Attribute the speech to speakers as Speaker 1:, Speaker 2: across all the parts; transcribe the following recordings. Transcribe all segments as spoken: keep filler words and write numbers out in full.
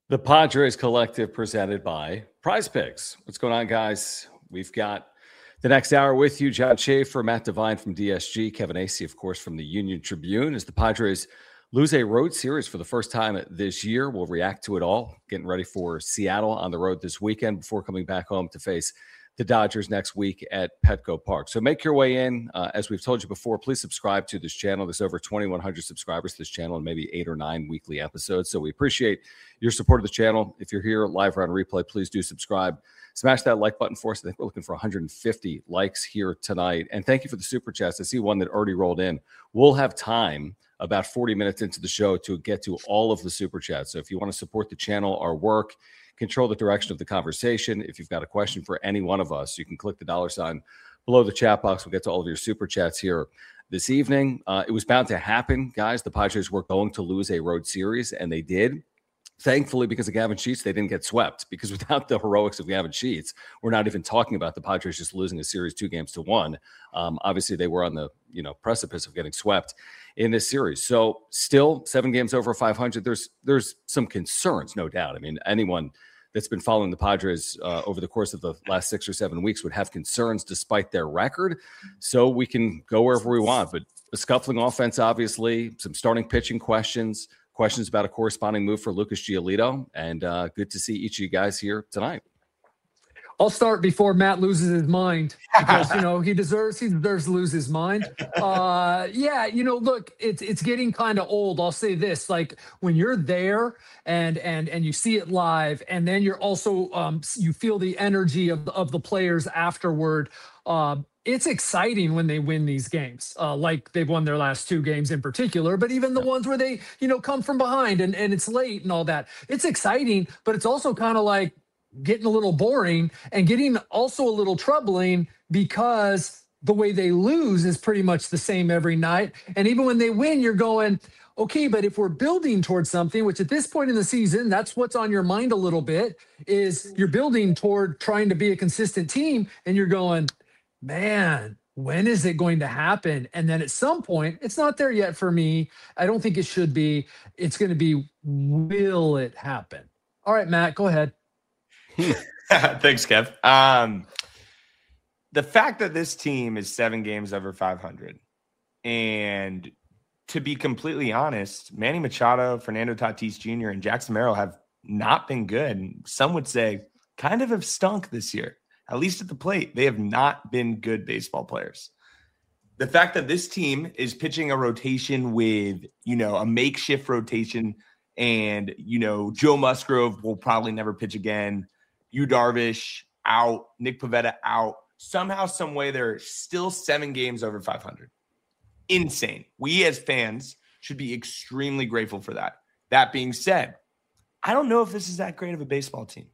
Speaker 1: The Padres Collective presented by Prize Picks. What's going on, guys? We've got the next hour with you. John Schaefer, Matt Devine from D S G, Kevin Acey, of course, from the Union Tribune. As the Padres lose a road series for the first time this year, we'll react to it all. Getting ready for Seattle on the road this weekend before coming back home to face the Dodgers next week at Petco Park. So make your way in. Uh, as we've told you before, please subscribe to this channel. There's over twenty-one hundred subscribers to this channel and maybe eight or nine weekly episodes. So we appreciate your support of the channel. If you're here live or on replay, please do subscribe. Smash that like button for us. I think we're looking for one hundred fifty likes here tonight. And thank you for the super chats. I see one that already rolled in. We'll have time about forty minutes into the show to get to all of the super chats. So if you want to support the channel, our work, control the direction of the conversation. If you've got a question for any one of us, you can click the dollar sign below the chat box. We'll get to all of your super chats here this evening. Uh, it was bound to happen, guys. The Padres were going to lose a road series, and they did. Thankfully, because of Gavin Sheets, they didn't get swept, because without the heroics of Gavin Sheets, we're not even talking about the Padres just losing a series two games to one. Um, obviously, they were on the you know precipice of getting swept in this series. So still seven games over five hundred. There's there's some concerns, no doubt. I mean, anyone that's been following the Padres uh, over the course of the last six or seven weeks would have concerns despite their record. So we can go wherever we want. But a scuffling offense, obviously, some starting pitching questions, questions about a corresponding move for Lucas Giolito. And uh, good to see each of you guys here tonight.
Speaker 2: I'll start before Matt loses his mind, because, you know, he deserves, he deserves to lose his mind. Uh, yeah, you know, look, it's, it's getting kind of old. I'll say this, like when you're there and, and, and you see it live, and then you're also, um, you feel the energy of, of the players afterward. Uh, it's exciting when they win these games, uh, like they've won their last two games in particular, but even the ones where they, you know, come from behind and, and it's late and all that. It's exciting, but it's also kind of like getting a little boring and getting also a little troubling, because the way they lose is pretty much the same every night. And even when they win, you're going, okay, but if we're building towards something, which at this point in the season, that's what's on your mind a little bit, is you're building toward trying to be a consistent team, and you're going, man, when is it going to happen? And then at some point, it's not there yet for me. I don't think it should be. It's going to be, will it happen? All right, Matt, go ahead.
Speaker 3: Thanks, Kev. Um, the fact that this team is seven games over five hundred, and to be completely honest, Manny Machado, Fernando Tatis Junior, and Jackson Merrill have not been good. And some would say kind of have stunk this year, at least at the plate. They have not been good baseball players. The fact that this team is pitching a rotation with, you know, a makeshift rotation, and, you know, Joe Musgrove will probably never pitch again. Yu Darvish out, Nick Pivetta out. Somehow, some way, they're still seven games over five hundred. Insane. We as fans should be extremely grateful for that. That being said, I don't know if this is that great of a baseball team.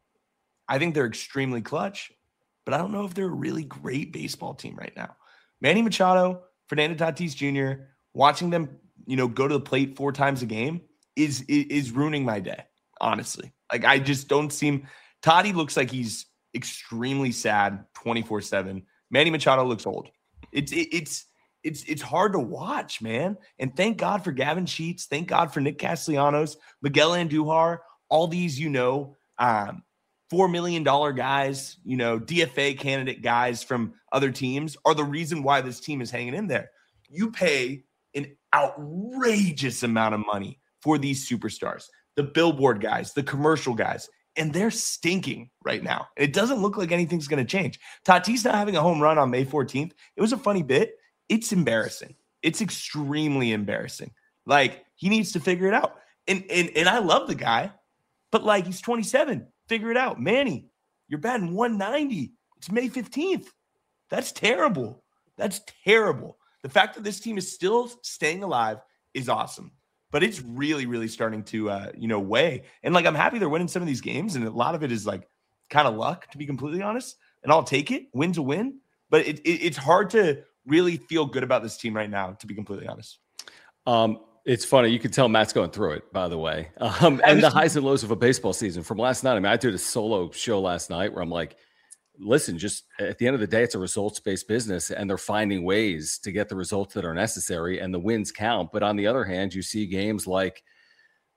Speaker 3: I think they're extremely clutch, but I don't know if they're a really great baseball team right now. Manny Machado, Fernando Tatis Junior, watching them, you know, go to the plate four times a game is is, is ruining my day, honestly. Like, I just don't seem... Toddy looks like he's extremely sad twenty-four seven. Manny Machado looks old. It's it, it's it's it's hard to watch, man. And thank God for Gavin Sheets. Thank God for Nick Castellanos, Miguel Andujar, all these, you know, um, four million dollars guys, you know, D F A candidate guys from other teams are the reason why this team is hanging in there. You pay an outrageous amount of money for these superstars, the billboard guys, the commercial guys, and they're stinking right now. It doesn't look like anything's going to change. Tatis not having a home run on May fourteenth, it was a funny bit. It's embarrassing. It's extremely embarrassing. Like, he needs to figure it out. And, and, and I love the guy, but, like, he's twenty-seven. Figure it out. Manny, you're batting one ninety. It's May fifteenth. That's terrible. That's terrible. The fact that this team is still staying alive is awesome. But it's really, really starting to, uh, you know, weigh. And, like, I'm happy they're winning some of these games. And a lot of it is, like, kind of luck, to be completely honest. And I'll take it. Win's a win. But it, it, it's hard to really feel good about this team right now, to be completely honest.
Speaker 1: Um, it's funny. You can tell Matt's going through it, by the way. Um, and the highs and lows of a baseball season from last night. I mean, I did a solo show last night where I'm like, listen, just at the end of the day, it's a results-based business, and they're finding ways to get the results that are necessary, and the wins count. But on the other hand, you see games like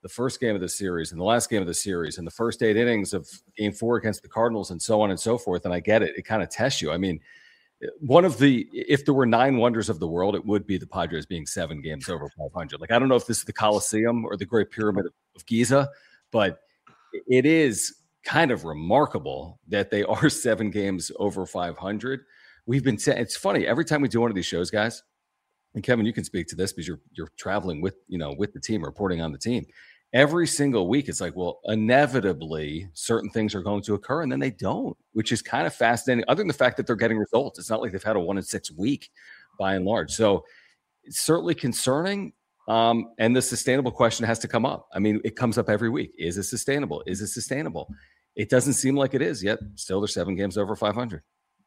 Speaker 1: the first game of the series and the last game of the series and the first eight innings of game four against the Cardinals and so on and so forth. And I get it. It kind of tests you. I mean, one of the, if there were nine wonders of the world, it would be the Padres being seven games over five hundred. Like, I don't know if this is the Coliseum or the Great Pyramid of Giza, but it is kind of remarkable that they are seven games over five hundred. We've been saying, it's funny, every time we do one of these shows, guys, and Kevin, you can speak to this because you're you're traveling with, you know, with the team, reporting on the team. Every single week, it's like, well, inevitably, certain things are going to occur, and then they don't, which is kind of fascinating. Other than the fact that they're getting results, it's not like they've had a one in six week, by and large. So it's certainly concerning. Um, and the sustainable question has to come up. I mean, it comes up every week. Is it sustainable? Is it sustainable? It doesn't seem like it is yet. Still, they're seven games over five hundred.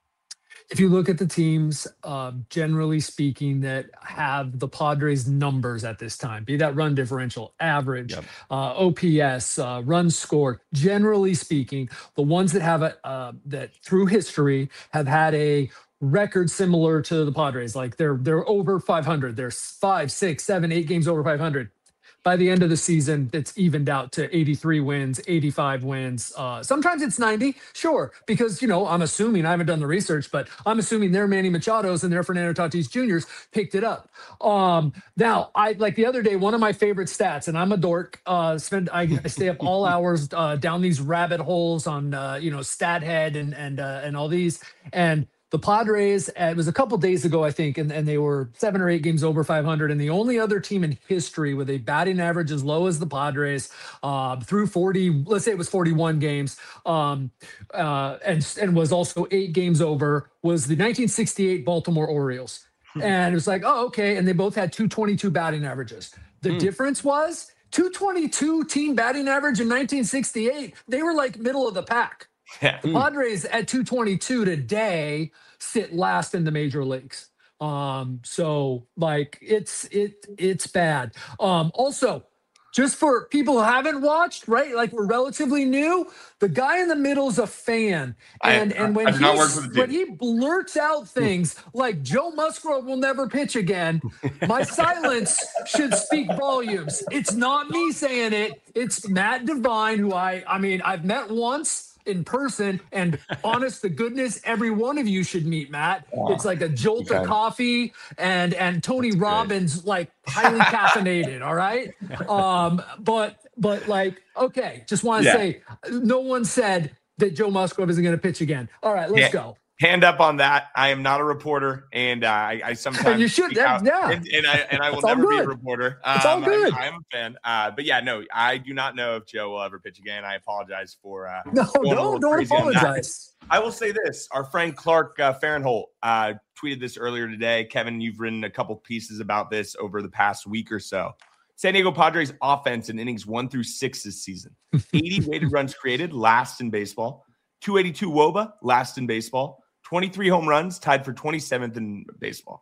Speaker 2: If you look at the teams, uh, generally speaking, that have the Padres numbers at this time, be that run differential, average, yep. uh, O P S, uh, runs scored, generally speaking, the ones that have a, uh, that through history have had a record similar to the Padres, like they're they're over five hundred. They're five, six, seven, eight games over five hundred. By the end of the season, it's evened out to eighty-three wins, eighty-five wins. Uh, sometimes it's ninety, sure, because, you know, I'm assuming, I haven't done the research, but I'm assuming their Manny Machados and their Fernando Tatis Juniors picked it up. Um, now, I like the other day, one of my favorite stats, and I'm a dork, uh, spend I, I stay up all hours uh, down these rabbit holes on, uh, you know, StatHead and and uh, and all these, and the Padres, it was a couple days ago, I think, and, and they were seven or eight games over five hundred. And the only other team in history with a batting average as low as the Padres uh, through forty, let's say it was forty-one games, um, uh, and, and was also eight games over, was the nineteen sixty-eight Baltimore Orioles. And it was like, oh, okay. And they both had two twenty-two batting averages. The mm. difference was two twenty-two team batting average in nineteen sixty-eight. They were like middle of the pack. Yeah. The Padres at two twenty-two today sit last in the major leagues. Um, so like it's it it's bad. Um, also, just for people who haven't watched, right? Like we're relatively new. The guy in the middle is a fan, and I, and when he when he blurts out things like Joe Musgrove will never pitch again, my silence should speak volumes. It's not me saying it. It's Matt Devine, who I I mean I've met once in person, and honest to goodness, every one of you should meet Matt. Wow. It's like a jolt okay. of coffee and and Tony That's Robbins great. Like highly caffeinated. All right. Um, but but like, okay, just want to yeah. say no one said that Joe Musgrove isn't going to pitch again. All right, let's yeah. go.
Speaker 3: Hand up on that. I am not a reporter, and uh, I, I sometimes
Speaker 2: you should, yeah, yeah.
Speaker 3: And, and I and I will never be a reporter. Um,
Speaker 2: it's all good.
Speaker 3: I, I am a fan, uh, but yeah, no, I do not know if Joe will ever pitch again. I apologize for. Uh,
Speaker 2: no, no, don't apologize.
Speaker 3: I will say this: our friend Clark uh, Fahrenholt uh, tweeted this earlier today. Kevin, you've written a couple pieces about this over the past week or so. San Diego Padres offense in innings one through six this season: eighty weighted runs created, last in baseball. two eighty-two W O B A, last in baseball. twenty-three home runs, tied for twenty-seventh in baseball.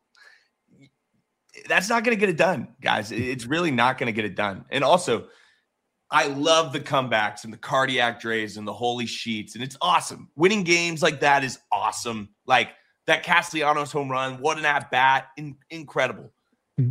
Speaker 3: That's not going to get it done, guys. It's really not going to get it done. And also, I love the comebacks and the cardiac drays and the holy sheets, and it's awesome. Winning games like that is awesome. Like that Castellanos home run, what an at-bat, in- incredible. Mm-hmm.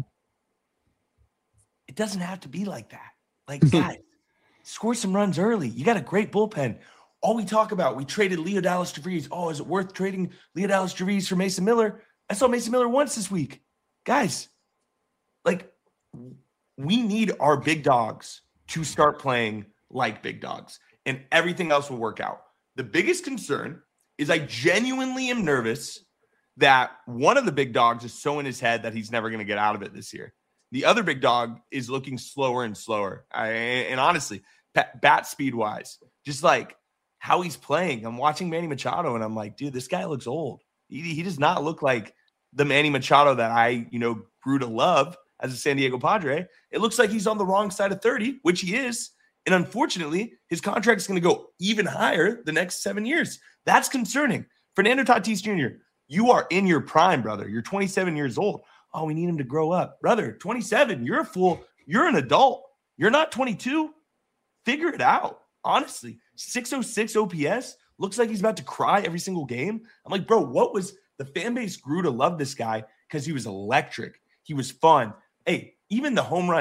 Speaker 3: It doesn't have to be like that. Like, guys, score some runs early. You got a great bullpen. All we talk about, we traded Leo Dallas Javier. Oh, is it worth trading Leo Dallas Javier for Mason Miller? I saw Mason Miller once this week. Guys, like, we need our big dogs to start playing like big dogs, and everything else will work out. The biggest concern is I genuinely am nervous that one of the big dogs is so in his head that he's never going to get out of it this year. The other big dog is looking slower and slower. I, and honestly, bat speed wise, just like how he's playing. I'm watching Manny Machado and I'm like, dude, this guy looks old. He, he does not look like the Manny Machado that I, you know, grew to love as a San Diego Padre. It looks like he's on the wrong side of thirty, which he is. And unfortunately, his contract is going to go even higher the next seven years. That's concerning. Fernando Tatis Junior, you are in your prime, brother. You're twenty-seven years old. Oh, we need him to grow up. Brother, twenty-seven, you're a fool. You're an adult. You're not twenty-two. Figure it out. Honestly, six oh six O P S looks like he's about to cry every single game. I'm like, bro, what was the fan base grew to love this guy because he was electric. He was fun. Hey, even the home runs.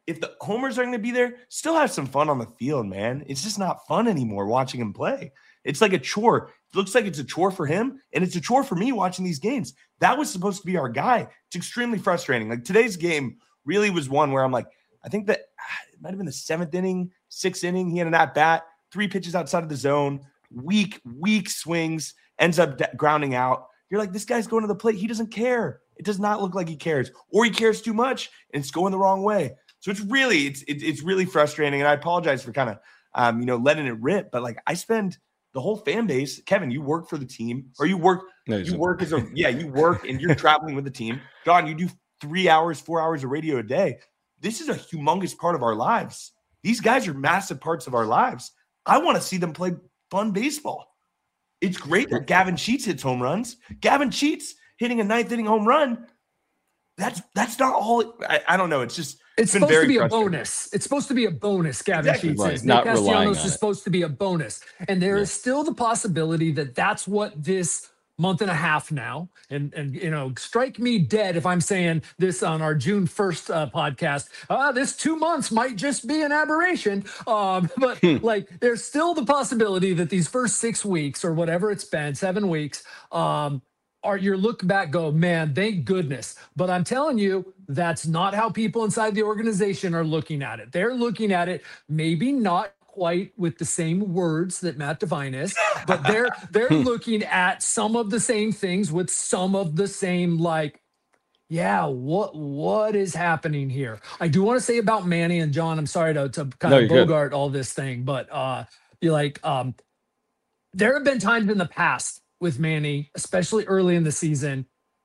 Speaker 3: if the homers are going to be there, still have some fun on the field, man. It's just not fun anymore watching him play. It's like a chore. It looks like it's a chore for him, and it's a chore for me watching these games. That was supposed to be our guy. It's extremely frustrating. Like today's game really was one where I'm like, I think that it might have been the seventh inning, sixth inning. He had an at-bat, three pitches outside of the zone, weak, weak swings, ends up de- grounding out. You're like, this guy's going to the plate. He doesn't care. It does not look like he cares, or he cares too much, and it's going the wrong way. So it's really, it's it's, it's really frustrating, and I apologize for kind of, um, you know, letting it rip. But like, I spend the whole fan base. Kevin, you work for the team, or you work, no, you work as a yeah, you work, and you're traveling with the team. John, you do three hours, four hours of radio a day. This is a humongous part of our lives. These guys are massive parts of our lives. I want to see them play fun baseball. It's great that Gavin Sheets hits home runs. Gavin Sheets hitting a ninth inning home run. That's that's not all. I, I don't know. It's just
Speaker 2: it's, it's supposed to be a bonus. It's supposed to be a bonus. Gavin
Speaker 3: exactly.
Speaker 2: Sheets
Speaker 1: right.
Speaker 2: is.
Speaker 1: Not
Speaker 2: Nick
Speaker 1: relying
Speaker 2: Castellanos
Speaker 1: on
Speaker 2: is
Speaker 1: it.
Speaker 2: supposed to be a bonus, and there
Speaker 1: yeah.
Speaker 2: is still the possibility that that's what this month and a half now, and and you know, strike me dead if I'm saying this on our June first uh, podcast. Uh, this two months might just be an aberration, um, but like there's still the possibility that these first six weeks or whatever it's been, seven weeks, um, are your look back go, man, thank goodness. But I'm telling you, that's not how people inside the organization are looking at it. They're looking at it maybe not quite with the same words that Matt Devine is, but they're they're looking at some of the same things with some of the same, like, yeah, what what is happening here? I do want to say about Manny and John, I'm sorry to, to kind
Speaker 1: No,
Speaker 2: of
Speaker 1: you're
Speaker 2: bogart all this thing, but uh you're like um there have been times in the past with Manny, especially early in the season,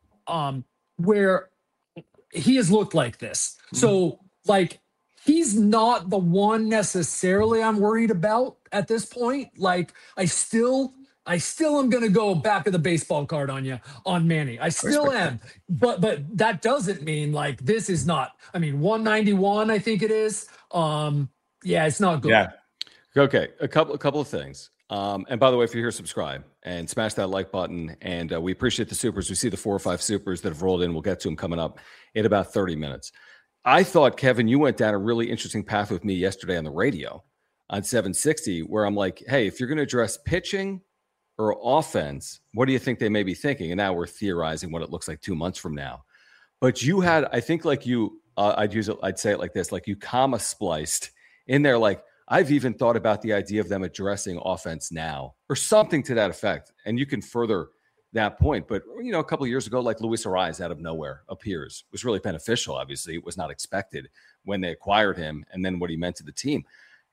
Speaker 2: um, where he has looked like this. Mm-hmm. So like he's not the one necessarily I'm worried about at this point. Like I still, I still am going to go back of the baseball card on you on Manny. I still am, but, but that doesn't mean like, this is not, I mean, one ninety-one, I think it is. Um, yeah, it's not good.
Speaker 3: Yeah.
Speaker 1: Okay. A couple, a couple of things. Um, and by the way, if you're here, subscribe and smash that like button. And uh, we appreciate the supers. We see the four or five supers that have rolled in. We'll get to them coming up in about thirty minutes. I thought, Kevin, you went down a really interesting path with me yesterday on the radio on seven sixty, where I'm like, hey, if you're going to address pitching or offense, what do you think they may be thinking? And now we're theorizing what it looks like two months from now. But you had, I think like you, uh, I'd use it, I'd say it like this, like you comma spliced in there, like, I've even thought about the idea of them addressing offense now or something to that effect. And you can further that point. But, you know, a couple of years ago, like Luis Ariz out of nowhere appears, was really beneficial. Obviously, it was not expected when they acquired him and then what he meant to the team.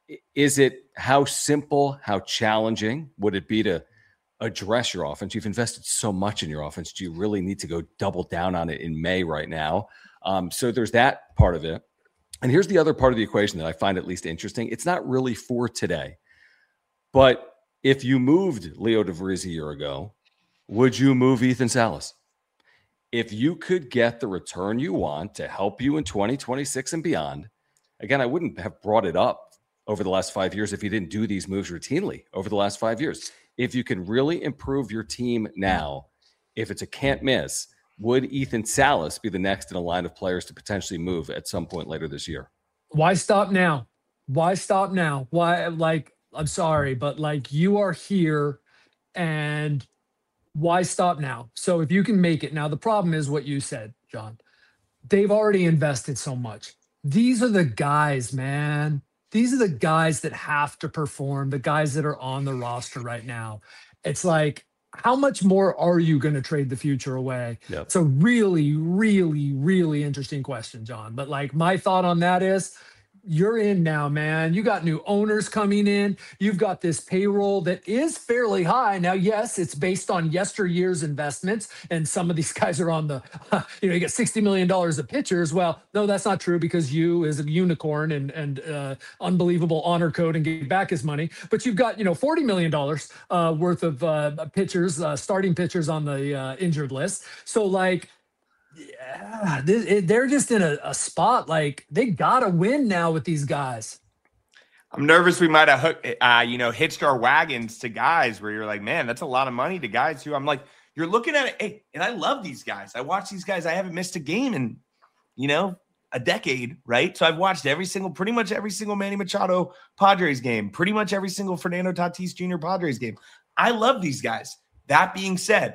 Speaker 1: Is it how simple, how challenging would it be to address your offense? You've invested so much in your offense. Do you really need to go double down on it in May right now? Um, so there's that part of it. And here's the other part of the equation that I find at least interesting. It's not really for today, but if you moved Leo DeVries a year ago, would you move Ethan Salas? If you could get the return you want to help you in twenty twenty-six and beyond, again, I wouldn't have brought it up over the last five years if you didn't do these moves routinely over the last five years. If you can really improve your team now, if it's a can't miss, would Ethan Salas be the next in a line of players to potentially move at some point later this year?
Speaker 2: Why stop now? Why stop now? Why, like, I'm sorry, but like you are here and why stop now? So if you can make it now, the problem is what you said, John. They've already invested so much. These are the guys, man. These are the guys that have to perform, the guys that are on the roster right now. It's like, how much more are you going to trade the future away? Yep. It's a really, really, really interesting question, John. But like my thought on that is you're in now, man. You got new owners coming in. You've got this payroll that is fairly high. Now, yes, it's based on yesteryear's investments. And some of these guys are on the, you know, you get sixty million dollars of pitchers. Well, no, that's not true because you is a unicorn and, and uh, unbelievable honor code and get back his money. But you've got, you know, forty million dollars uh, worth of uh, pitchers, uh, starting pitchers on the uh, injured list. So like, yeah, this, it, they're just in a, a spot like they gotta win now with these guys.
Speaker 3: I'm nervous we might have hooked, uh, you know, hitched our wagons to guys where you're like, man, that's a lot of money to guys who I'm like, you're looking at it, hey, and I love these guys. I watch these guys. I haven't missed a game in, you know, a decade, right? So I've watched every single, pretty much every single Manny Machado Padres game, pretty much every single Fernando Tatis Junior Padres game. I love these guys. That being said,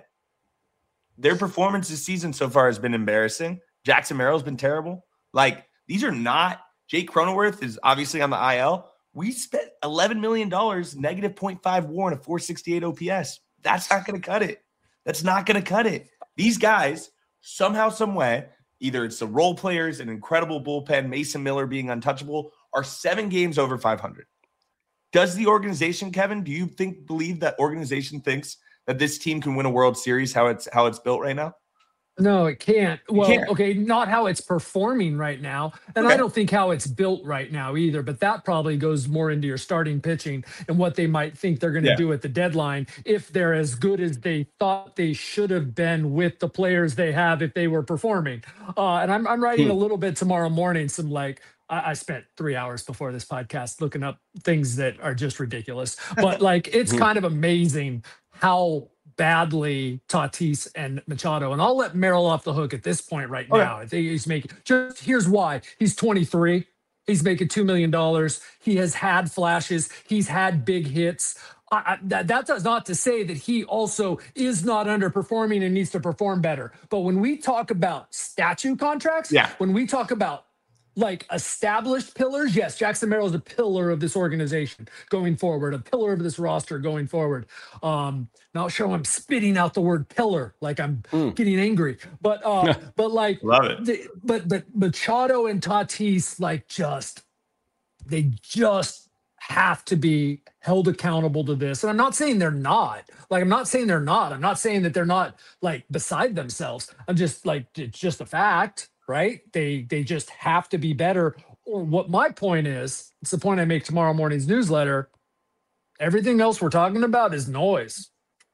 Speaker 3: their performance this season so far has been embarrassing. Jackson Merrill's been terrible. Like, these are not – Jake Cronenworth is obviously on the I L. We spent eleven million dollars, negative point five WAR and a four sixty-eight O P S. That's not going to cut it. That's not going to cut it. These guys, somehow, some way, either it's the role players, an incredible bullpen, Mason Miller being untouchable, are seven games over five hundred. Does the organization, Kevin, do you think believe that organization thinks that this team can win a World Series how it's how it's built right now?
Speaker 2: No, it can't. Well,
Speaker 3: can't.
Speaker 2: okay, not how it's performing right now. And
Speaker 3: Okay.
Speaker 2: I don't think how it's built right now either, but that probably goes more into your starting pitching and what they might think they're going to
Speaker 3: Yeah.
Speaker 2: do at the deadline if they're as good as they thought they should have been with the players they have if they were performing. Uh, and I'm, I'm writing
Speaker 3: Hmm.
Speaker 2: a little bit tomorrow morning, some like, I I spent three hours before this podcast looking up things that are just ridiculous, but like, it's kind of amazing how badly Tatis and Machado, and I'll let Merrill off the hook at this point right
Speaker 3: Okay.
Speaker 2: now. I think he's making, just here's why. He's twenty-three. He's making two million dollars. He has had flashes. He's had big hits. I, I, that, that does not to say that he also is not underperforming and needs to perform better. But when we talk about statute contracts,
Speaker 3: Yeah.
Speaker 2: when we talk about like established pillars, yes, Jackson Merrill is a pillar of this organization going forward, a pillar of this roster going forward. Um, not sure I'm spitting out the word pillar like I'm
Speaker 1: Mm.
Speaker 2: getting angry, but uh, but like
Speaker 3: Love it.
Speaker 2: the, but but Machado and Tatis like just they just have to be held accountable to this. And I'm not saying they're not. Like I'm not saying they're not. I'm not saying that they're not like beside themselves. I'm just like it's just a fact. Right? They they just have to be better. Or what my point is, it's the point I make tomorrow morning's newsletter. Everything else we're talking about is noise.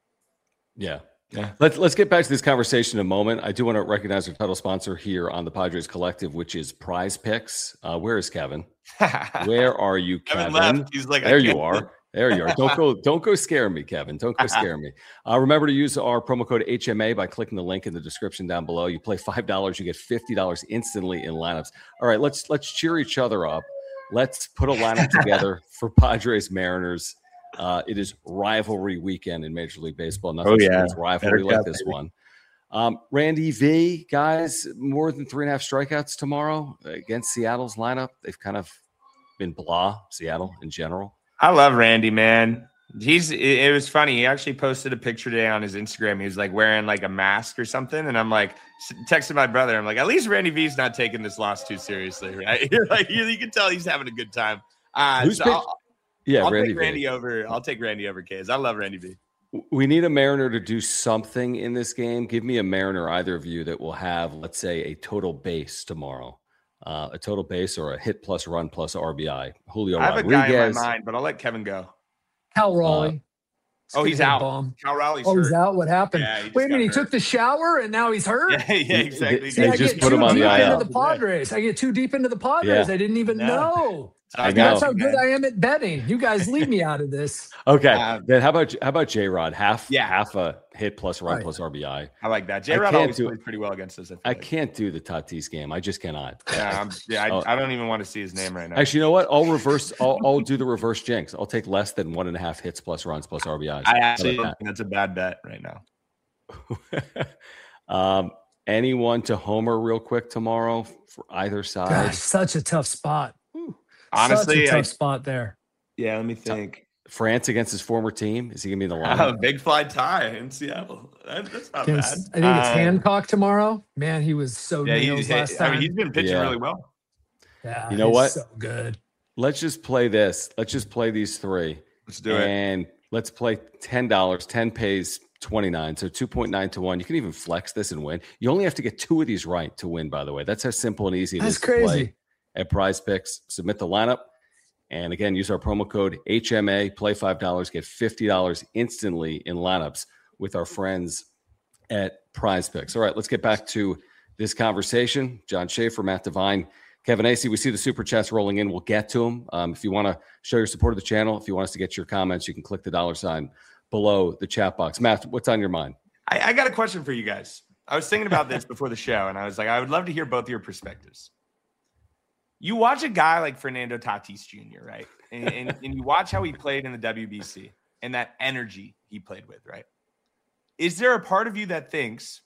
Speaker 1: Yeah.
Speaker 3: Yeah.
Speaker 1: Let's let's get back to this conversation in a moment. I do want to recognize our title sponsor here on the Padres Collective, which is Prize Picks. Uh, where is Kevin? Where are you,
Speaker 3: Kevin
Speaker 1: Kevin?
Speaker 3: left. He's like, I
Speaker 1: there you
Speaker 3: can't-
Speaker 1: are. There you are. Don't go. Don't go scare me, Kevin. Don't go scare me. Uh, remember to use our promo code H M A by clicking the link in the description down below. You play five dollars, you get fifty dollars instantly in lineups. All right, let's let's cheer each other up. Let's put a lineup together for Padres Mariners. Uh, it is rivalry weekend in Major League Baseball. Nothing
Speaker 3: Oh, yeah.
Speaker 1: screams rivalry
Speaker 3: Better
Speaker 1: like
Speaker 3: cup,
Speaker 1: this
Speaker 3: baby.
Speaker 1: one. Um, Randy V, guys, more than three and a half strikeouts tomorrow against Seattle's lineup. They've kind of been blah, Seattle in general.
Speaker 3: I love Randy, man. He's it, it was funny. He actually posted a picture today on his Instagram. He was like wearing like a mask or something. And I'm like s- texting my brother. I'm like, at least Randy V's not taking this loss too seriously, right? like you, you can tell he's having a good time. Uh,
Speaker 1: Who's
Speaker 3: so
Speaker 1: pick-
Speaker 3: I'll,
Speaker 1: Yeah,
Speaker 3: I'll
Speaker 1: Randy
Speaker 3: take
Speaker 1: V.
Speaker 3: Randy over. I'll take Randy over K's. I love Randy V.
Speaker 1: We need a Mariner to do something in this game. Give me a Mariner, either of you, that will have, let's say, a total base tomorrow. Uh, a total base or a hit plus run plus R B I. Julio
Speaker 3: I have
Speaker 1: Rodriguez.
Speaker 3: a guy in my mind, but I'll let Kevin go.
Speaker 2: Cal Raleigh.
Speaker 3: Oh, he's
Speaker 2: Skinhead
Speaker 3: out.
Speaker 2: bomb.
Speaker 3: Cal Raleigh's
Speaker 2: Oh, he's
Speaker 3: hurt.
Speaker 2: out. What happened?
Speaker 3: Yeah, he just
Speaker 2: Wait a
Speaker 3: got
Speaker 2: minute. He
Speaker 3: hurt.
Speaker 2: took the shower and now he's hurt.
Speaker 3: Yeah, yeah, exactly.
Speaker 2: See,
Speaker 1: They
Speaker 2: I
Speaker 1: just
Speaker 2: get
Speaker 1: put
Speaker 2: too
Speaker 1: him on the
Speaker 2: deep
Speaker 1: I L.
Speaker 2: into the Padres. I get too deep into the Padres.
Speaker 1: Yeah.
Speaker 2: I didn't even
Speaker 3: No.
Speaker 2: know.
Speaker 1: I know.
Speaker 2: That's how good I am at betting. You guys leave me out of this.
Speaker 1: Okay,
Speaker 3: Um,
Speaker 1: then how about how about J Rod? Half
Speaker 3: Yeah.
Speaker 1: half a hit plus run
Speaker 2: Right.
Speaker 1: plus R B I.
Speaker 3: I like that.
Speaker 1: I
Speaker 3: J Rod
Speaker 1: can't
Speaker 3: always
Speaker 1: do-
Speaker 3: plays pretty well against us. I, feel
Speaker 1: I
Speaker 3: like.
Speaker 1: can't do the Tatis game. I just cannot.
Speaker 3: Yeah, I'm, yeah. I,
Speaker 1: Oh.
Speaker 3: I don't even want to see his name right now.
Speaker 1: Actually, you know what? I'll reverse. I'll, I'll do the reverse jinx. I'll take less than one and a half hits plus runs plus R B Is.
Speaker 3: I
Speaker 1: How
Speaker 3: actually
Speaker 1: about
Speaker 3: think that's a bad bet right now.
Speaker 1: that? um, anyone to homer real quick tomorrow for either side?
Speaker 2: Gosh, such a tough spot.
Speaker 3: Honestly,
Speaker 2: such a
Speaker 3: I,
Speaker 2: tough spot there.
Speaker 3: yeah. Let me think.
Speaker 1: France against his former team. Is he gonna be in the
Speaker 3: Uh,
Speaker 1: lineup?
Speaker 3: big fly tie in Seattle. That, that's not
Speaker 2: Against-
Speaker 3: bad.
Speaker 2: I think it's
Speaker 3: Uh,
Speaker 2: Hancock tomorrow. Man, he was so
Speaker 3: Yeah,
Speaker 2: nails
Speaker 3: he's,
Speaker 2: last
Speaker 3: I
Speaker 2: time.
Speaker 3: mean, he's been pitching
Speaker 1: Yeah.
Speaker 3: really well.
Speaker 2: yeah,
Speaker 1: You know
Speaker 2: he's
Speaker 1: what?
Speaker 2: So good.
Speaker 1: Let's just play this. Let's just play these three.
Speaker 3: Let's do it.
Speaker 1: And let's play ten dollars. ten pays twenty-nine. So two point nine to one. You can even flex this and win. You only have to get two of these right to win, by the way. That's how simple and easy it
Speaker 2: That's
Speaker 1: is to play
Speaker 2: crazy.
Speaker 1: at Prize Picks. Submit the lineup. And again, use our promo code H M A, play five dollars, get fifty dollars instantly in lineups with our friends at Prize Picks. All right, let's get back to this conversation. John Schaefer, Matt Devine, Kevin Acey. We see the super chats rolling in. We'll get to them. Um, if you want to show your support of the channel, if you want us to get your comments, you can click the dollar sign below the chat box. Matt, what's on your mind?
Speaker 3: I, I got a question for you guys. I was thinking about this before the show, and I was like, I would love to hear both of your perspectives. you watch a guy like Fernando Tatis Junior, right? And, and, and you watch how he played in the W B C and that energy he played with, right? Is there a part of you that thinks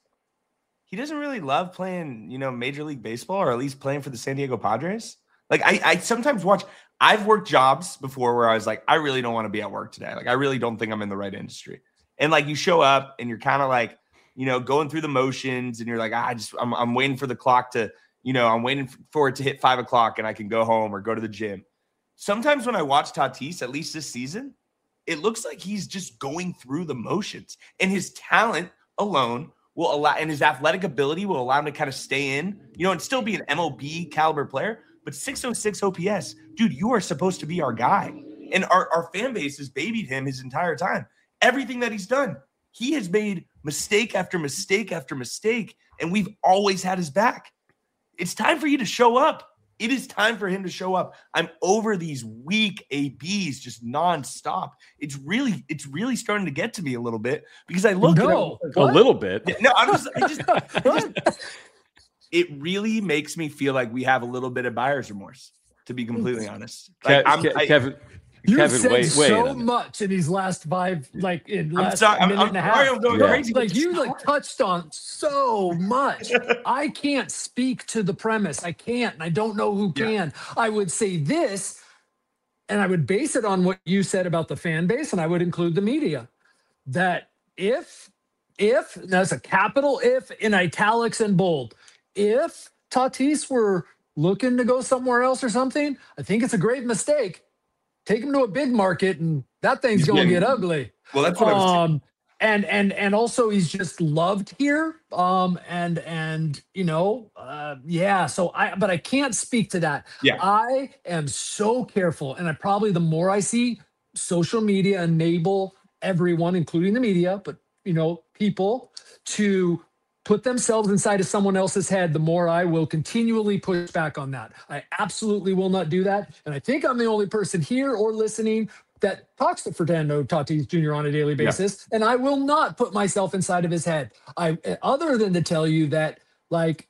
Speaker 3: he doesn't really love playing, you know, Major League Baseball, or at least playing for the San Diego Padres? Like, I, I sometimes watch, I've worked jobs before where I was like, I really don't want to be at work today. Like, I really don't think I'm in the right industry. And like, you show up and you're kind of like, you know, going through the motions, and you're like, ah, I just, I'm, I'm waiting for the clock to, you know, I'm waiting for it to hit five o'clock and I can go home or go to the gym. Sometimes when I watch Tatis, at least this season, it looks like he's just going through the motions, and his talent alone will allow, and his athletic ability will allow him to kind of stay in, you know, and still be an M L B caliber player. But six oh six O P S, dude, you are supposed to be our guy. And our, our fan base has babied him his entire time. Everything that he's done, he has made mistake after mistake after mistake, and we've always had his back. It's time for you to show up. It is time for him to show up. I'm over these weak A Bs just nonstop. It's really, it's really starting to get to me a little bit, because I look
Speaker 2: no,
Speaker 1: a little bit.
Speaker 3: No, I'm just, I just, I just it really makes me feel like we have a little bit of buyer's remorse, to be completely honest. Like,
Speaker 1: Ke-
Speaker 3: I'm,
Speaker 1: Ke-
Speaker 3: I,
Speaker 1: Kevin,
Speaker 2: You've
Speaker 1: Kevin,
Speaker 2: said
Speaker 1: wait, wait.
Speaker 2: so much in these last five, like in
Speaker 3: I'm
Speaker 2: last
Speaker 3: sorry, I'm,
Speaker 2: minute
Speaker 3: I'm
Speaker 2: and a
Speaker 3: sorry,
Speaker 2: half.
Speaker 3: I'm going
Speaker 1: Yeah.
Speaker 3: crazy.
Speaker 2: Like you like touched on so much. I can't speak to the premise. I can't, and I don't know who
Speaker 3: Yeah.
Speaker 2: can. I would say this, and I would base it on what you said about the fan base, and I would include the media. That if, if that's a capital if in italics and bold, if Tatis were looking to go somewhere else or something, I think it's a grave mistake. Take him to a big market, and that thing's
Speaker 3: He's
Speaker 2: going to
Speaker 3: getting-
Speaker 2: get ugly.
Speaker 3: Well, that's what I was saying.
Speaker 2: Um, and and and also he's just loved here. Um, and and you know, uh, yeah. So I, but I can't speak to that.
Speaker 3: Yeah.
Speaker 2: I am so careful, and I probably the more I see social media enable everyone, including the media, but you know, people to put themselves inside of someone else's head, the more I will continually push back on that. I absolutely will not do that. And I think I'm the only person here or listening that talks to Fernando Tatis Junior on a daily basis. Yeah. And I will not put myself inside of his head. I, other than to tell you that, like,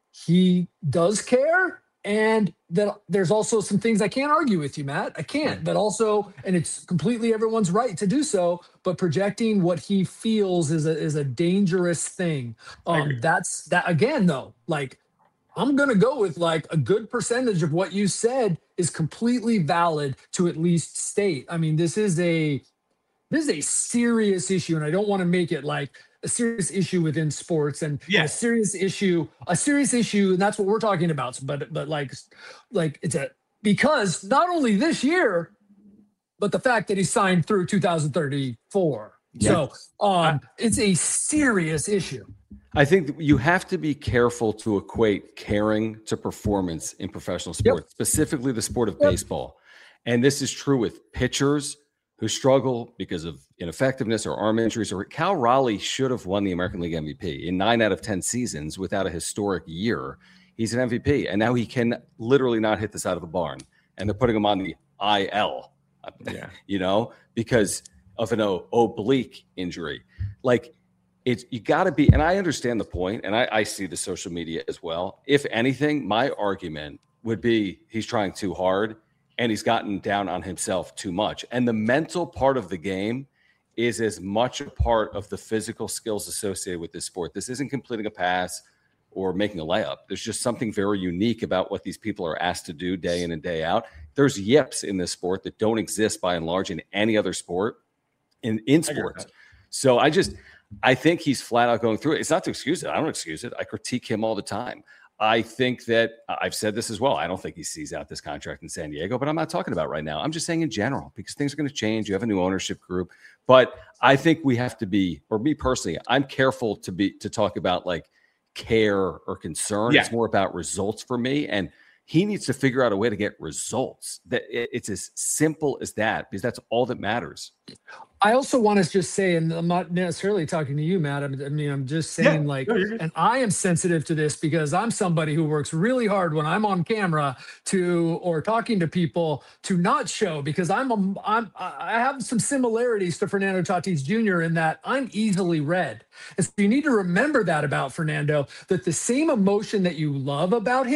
Speaker 2: he does care, and that there's also some things I can't argue with you, Matt. I can't, but also, and it's completely everyone's right to do so, but projecting what he feels is a, is a dangerous thing. Um, that's that again, though, like, I'm going to go with like a good percentage of what you said is completely valid to at least state. I mean, this is a, this is a serious issue, and I don't want to make it like a serious issue within sports, and,
Speaker 3: Yeah.
Speaker 2: and a serious issue, a serious issue. And that's what we're talking about. But, but like, like it's a, because not only this year, but the fact that he signed through two thousand thirty-four.
Speaker 1: Yeah.
Speaker 2: So um, it's a serious issue.
Speaker 1: I think that you have to be careful to equate caring to performance in professional sports,
Speaker 2: Yep.
Speaker 1: specifically the sport of
Speaker 2: Yep.
Speaker 1: baseball. And this is true with pitchers who struggle because of ineffectiveness or arm injuries. Or Cal Raleigh should have won the American League M V P in nine out of ten seasons without a historic year. He's an M V P, and now he can literally not hit this out of the barn. And they're putting him on the I L,
Speaker 3: Yeah.
Speaker 1: you know, because of an o- oblique injury. Like, it's, you got to be, and I understand the point, and I, I see the social media as well. If anything, my argument would be he's trying too hard, and he's gotten down on himself too much. And the mental part of the game is as much a part of the physical skills associated with this sport. This isn't completing a pass or making a layup. There's just something very unique about what these people are asked to do day in and day out. There's yips in this sport that don't exist by and large in any other sport in, in sports. So I just, I think he's flat out going through it. It's not to excuse it. I don't excuse it. I critique him all the time. I think that I've said this as well. I don't think he sees out this contract in San Diego, but I'm not talking about right now. I'm just saying in general, because things are going to change. You have a new ownership group, but I think we have to be, or me personally, I'm careful to be, to talk about like care or concern.
Speaker 3: Yeah.
Speaker 1: It's more about results for me. And he needs to figure out a way to get results. That it's as simple as that, because that's all that matters.
Speaker 2: I also want to just say, and I'm not necessarily talking to you, Matt. I mean, I'm just saying,
Speaker 3: Yeah,
Speaker 2: like,
Speaker 3: no, you're good.
Speaker 2: and I am sensitive to this because I'm somebody who works really hard when I'm on camera to, or talking to people, to not show, because I'm, a, I'm, I have some similarities to Fernando Tatis Junior in that I'm easily read. And so you need to remember that about Fernando, that the same emotion that you love about him,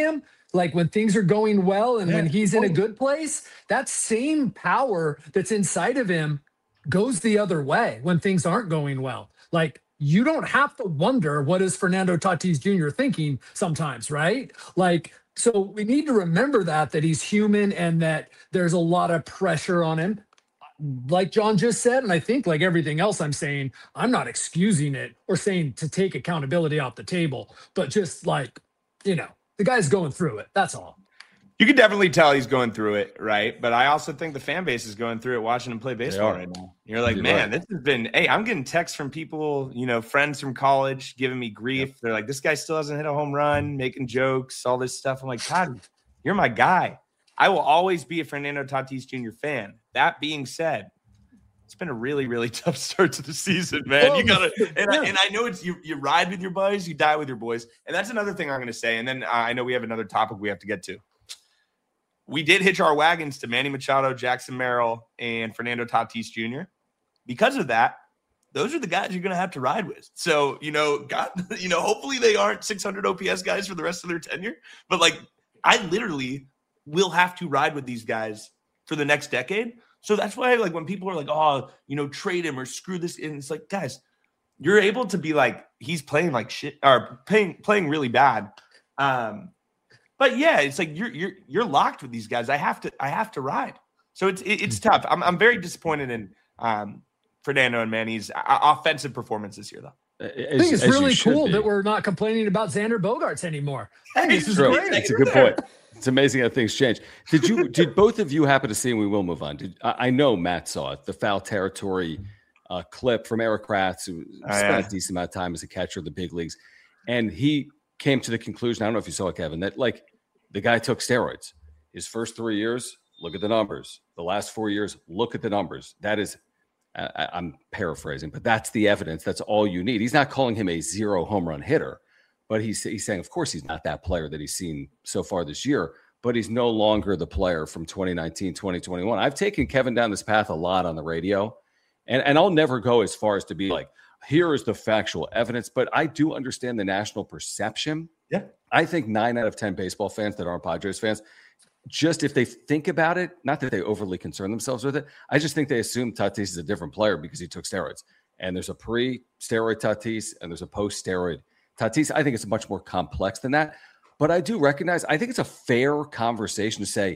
Speaker 2: Like when things are going well and
Speaker 3: Yeah.
Speaker 2: when he's in a good place, that same power that's inside of him goes the other way when things aren't going well. Like you don't have to wonder what is Fernando Tatis Junior thinking sometimes, right? Like, so we need to remember that, that he's human and that there's a lot of pressure on him. Like John just said, and I think like everything else I'm saying, I'm not excusing it or saying to take accountability off the table, but just like, you know, the guy's going through it. That's all.
Speaker 3: You can definitely tell he's going through it, right? But I also think the fan base is going through it watching him play baseball right now. You're like,
Speaker 1: You're
Speaker 3: man,
Speaker 1: right.
Speaker 3: this has been, hey, I'm getting texts from people, you know, friends from college giving me grief. Yep. They're like, this guy still hasn't hit a home run, making jokes, all this stuff. I'm like, God, you're my guy. I will always be a Fernando Tatis Junior fan. That being said, it's been a really, really tough start to the season, man. You gotta, and, I, and I know it's you. You ride with your buddies, you die with your boys, and that's another thing I'm going to say. And then uh, I know we have another topic we have to get to. We did hitch our wagons to Manny Machado, Jackson Merrill, and Fernando Tatis Junior Because of that, those are the guys you're going to have to ride with. So you know, God, you know, hopefully they aren't six hundred O P S guys for the rest of their tenure. But like, I literally will have to ride with these guys for the next decade. So that's why, like, when people are like, oh, you know, trade him or screw this in, it's like, guys, you're able to be like, he's playing like shit or playing playing really bad. Um, but yeah, it's like you're you're you're locked with these guys. I have to I have to ride. So it's it, it's tough. I'm I'm very disappointed in um, Fernando and Manny's uh, offensive performance this year, though.
Speaker 2: As, I think it's really cool be. that we're not complaining about Xander Bogaerts anymore. Hey, this is
Speaker 1: True.
Speaker 2: great.
Speaker 1: It's a good point. It's amazing how things change. Did you? Did both of you happen to see? And we will move on. Did I, I know Matt saw it. The foul territory uh, clip from Eric Kratz, who oh, spent yeah. a decent amount of time as a catcher in the big leagues, and he came to the conclusion. I don't know if you saw it, Kevin, that like the guy took steroids. His first three years, look at the numbers. The last four years, look at the numbers. That is, I, I'm paraphrasing, but that's the evidence. That's all you need. He's not calling him a zero home run hitter. But he's, he's saying, of course, he's not that player that he's seen so far this year, but he's no longer the player from twenty nineteen, twenty twenty-one. I've taken Kevin down this path a lot on the radio, and, and I'll never go as far as to be like, here is the factual evidence, but I do understand the national perception.
Speaker 3: Yeah.
Speaker 1: I think nine out of ten baseball fans that aren't Padres fans, just if they think about it, not that they overly concern themselves with it, I just think they assume Tatis is a different player because he took steroids. And there's a pre-steroid Tatis and there's a post-steroid Tatis. I think it's much more complex than that. But I do recognize, I think it's a fair conversation to say,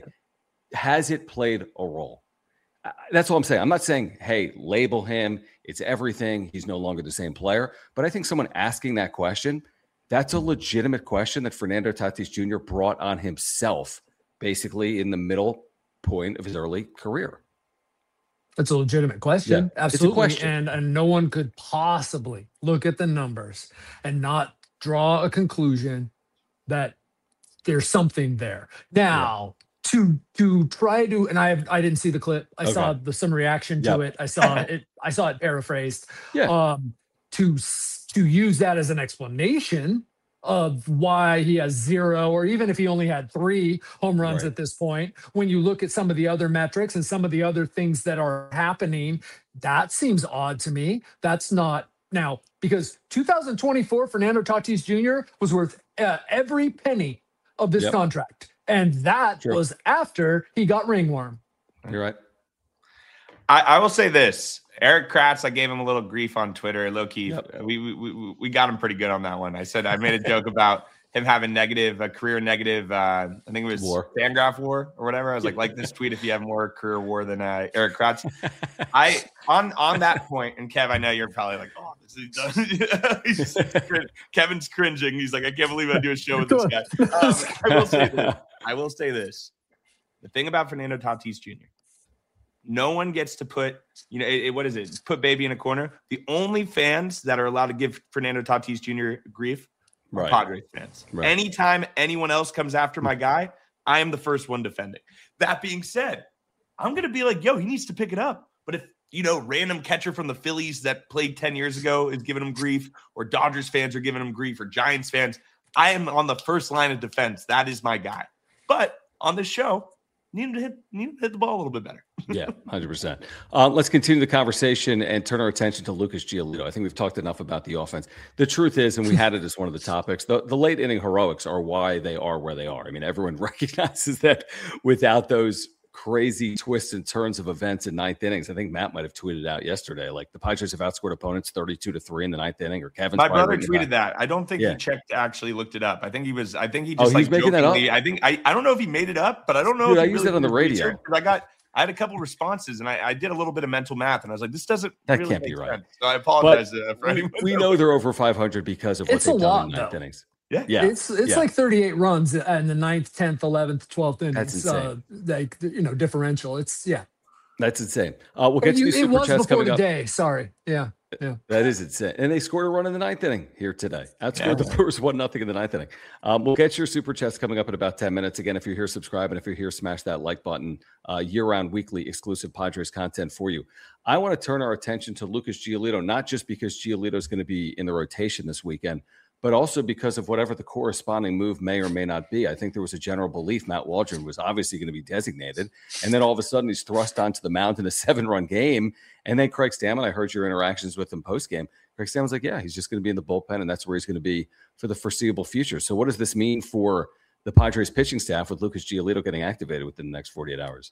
Speaker 1: has it played a role? That's all I'm saying. I'm not saying, hey, label him. It's everything. He's no longer the same player. But I think someone asking that question, that's a legitimate question that Fernando Tatis Junior brought on himself, basically in the middle point of his early career.
Speaker 2: That's a legitimate question.
Speaker 1: Yeah,
Speaker 2: absolutely.
Speaker 1: It's a question.
Speaker 2: And, and no one could possibly look at the numbers and not draw a conclusion that there's something there. Now, yeah. to to try to, and I I didn't see the clip. I okay. saw the some reaction to yep. it. I saw it. I saw it paraphrased.
Speaker 1: Yeah.
Speaker 2: Um, to to use that as an explanation of why he has zero, or even if he only had three home runs right. at this point, when you look at some of the other metrics and some of the other things that are happening, that seems odd to me. That's not now, because two thousand twenty-four Fernando Tatis Junior was worth uh, every penny of this yep. contract. And that sure. was after he got ringworm.
Speaker 1: You're right.
Speaker 3: I, I will say this. Eric Kratz, I gave him a little grief on Twitter. Low key, yep. we, we we we got him pretty good on that one. I said I made a joke about him having negative, a career negative. Uh, I think it was war. Fangraph war or whatever. I was like, like this tweet if you have more career war than uh, Eric Kratz. I on on that point, and Kev, I know you're probably like, oh, this is done. He's cr- Kevin's cringing. He's like, I can't believe I do a show with this guy. Um, I will say this. I will say this. The thing about Fernando Tatis Junior No one gets to put, you know, it, it, what is it? Put baby in a corner. The only fans that are allowed to give Fernando Tatis Junior grief are right. Padres fans. Right. Anytime anyone else comes after my guy, I am the first one defending. That being said, I'm going to be like, yo, he needs to pick it up. But if, you know, random catcher from the Phillies that played ten years ago is giving him grief, or Dodgers fans are giving him grief, or Giants fans, I am on the first line of defense. That is my guy. But on this show, need him to hit, need him to hit the ball a little bit better.
Speaker 1: Yeah, one hundred percent. Um, let's continue the conversation and turn our attention to Lucas Giolito. I think we've talked enough about the offense. The truth is, and we had it as one of the topics, the, the late inning heroics are why they are where they are. I mean, everyone recognizes that without those crazy twists and turns of events in ninth innings. I think Matt might have tweeted out yesterday, like the Padres have outscored opponents thirty-two to three in the ninth inning, or Kevin's.
Speaker 3: My brother tweeted that. I don't think yeah. he checked, actually looked it up. I think he was, I think he just
Speaker 1: oh,
Speaker 3: like
Speaker 1: making that up?
Speaker 3: I think, I, I don't know if he made it up, but I don't know.
Speaker 1: Dude,
Speaker 3: if
Speaker 1: I
Speaker 3: he
Speaker 1: used
Speaker 3: really
Speaker 1: that on the radio.
Speaker 3: I got, I had a couple responses and I, I did a little bit of mental math and I was like, this doesn't
Speaker 1: that
Speaker 3: really
Speaker 1: can't be right.
Speaker 3: Sense. So I apologize uh, for anyone.
Speaker 1: We know they're over five hundred because of what
Speaker 2: it's
Speaker 1: they've
Speaker 2: a
Speaker 1: done
Speaker 2: lot,
Speaker 1: in ninth
Speaker 2: though.
Speaker 1: innings.
Speaker 3: Yeah,
Speaker 1: yeah,
Speaker 2: it's it's
Speaker 1: yeah.
Speaker 2: like thirty-eight runs in the ninth, tenth, eleventh, twelfth innings.
Speaker 1: That's insane.
Speaker 2: Uh, like you know, differential. It's yeah,
Speaker 1: that's insane. Uh, we'll get you, to
Speaker 2: it was
Speaker 1: chats
Speaker 2: before
Speaker 1: coming
Speaker 2: the
Speaker 1: up.
Speaker 2: day. Sorry, yeah, yeah.
Speaker 1: That is insane. And they scored a run in the ninth inning here today. Outscored yeah. the Brewers one nothing in the ninth inning. Um, we'll get your super chats coming up in about ten minutes. Again, if you're here, subscribe, and if you're here, smash that like button. Uh, year-round, weekly, exclusive Padres content for you. I want to turn our attention to Lucas Giolito, not just because Giolito is going to be in the rotation this weekend, but also because of whatever the corresponding move may or may not be. I think there was a general belief Matt Waldron was obviously going to be designated, and then all of a sudden he's thrust onto the mound in a seven-run game, and then Craig Stammen, I heard your interactions with him post-game, Craig Stammen's like, yeah, he's just going to be in the bullpen, and that's where he's going to be for the foreseeable future. So what does this mean for the Padres pitching staff with Lucas Giolito getting activated within the next forty-eight hours?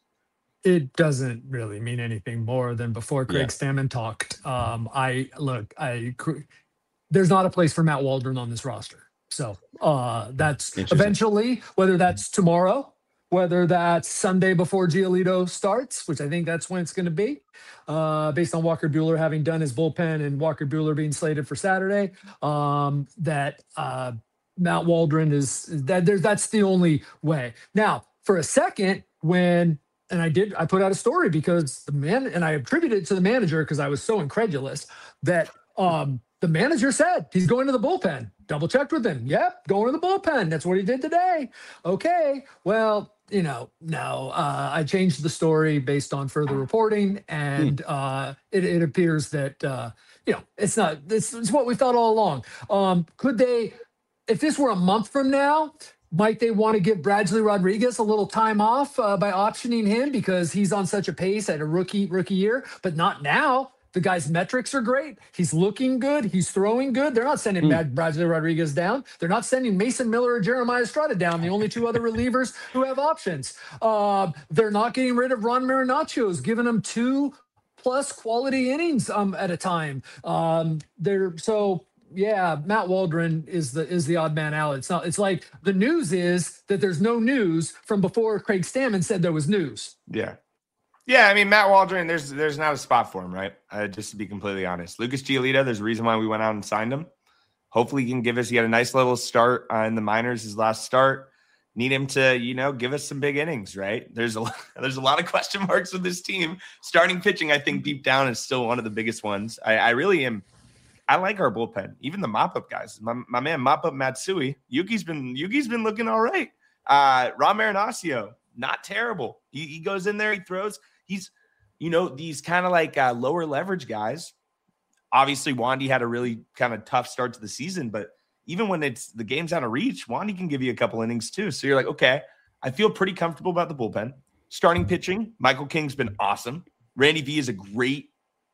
Speaker 2: It doesn't really mean anything more than before Craig
Speaker 1: yeah.
Speaker 2: Stammen talked. Um, I look, I there's not a place for Matt Waldron on this roster. So uh, that's eventually, whether that's tomorrow, whether that's Sunday before Giolito starts, which I think that's when it's going to be, uh, based on Walker Buehler having done his bullpen and Walker Buehler being slated for Saturday, um, that uh, Matt Waldron is that there's that's the only way. Now, for a second, when and I did, I put out a story because the man, and I attributed it to the manager because I was so incredulous that um, the manager said he's going to the bullpen. Double checked with him. Yep, going to the bullpen. That's what he did today. Okay, well, you know, no, uh, I changed the story based on further reporting, and uh, it, it appears that uh, you know it's not. This is what we thought all along. Um, could they, if this were a month from now? Might they want to give Bradley Rodriguez a little time off uh, by optioning him because he's on such a pace at a rookie rookie year? But not now. The guy's metrics are great. He's looking good. He's throwing good. They're not sending mm. Bradley Rodriguez down. They're not sending Mason Miller or Jeremiah Estrada down, the only two other relievers who have options. Uh, they're not getting rid of Ron Marinaccios, giving them two plus quality innings um, at a time. Um, they're so... Yeah, Matt Waldron is the is the odd man out. It's not. It's like the news is that there's no news from before Craig Stammen said there was news.
Speaker 3: Yeah, yeah. I mean, Matt Waldron. There's there's not a spot for him, right? Uh, just to be completely honest, Lucas Giolito. There's a reason why we went out and signed him. Hopefully, he can give us. He had a nice little start uh, in the minors. His last start. Need him to, you know, give us some big innings, right? There's a there's a lot of question marks with this team. Starting pitching, I think deep down is still one of the biggest ones. I, I really am. I like our bullpen, even the mop-up guys. My, my man, mop-up Matsui. Yuki's been Yuki's been looking all right. Uh, Ron Marinaccio, not terrible. He, he goes in there, he throws. He's, you know, these kind of like uh, lower leverage guys. Obviously, Wandy had a really kind of tough start to the season, but even when it's the game's out of reach, Wandy can give you a couple innings too. So you're like, okay, I feel pretty comfortable about the bullpen. Starting pitching, Michael King's been awesome. Randy V is a great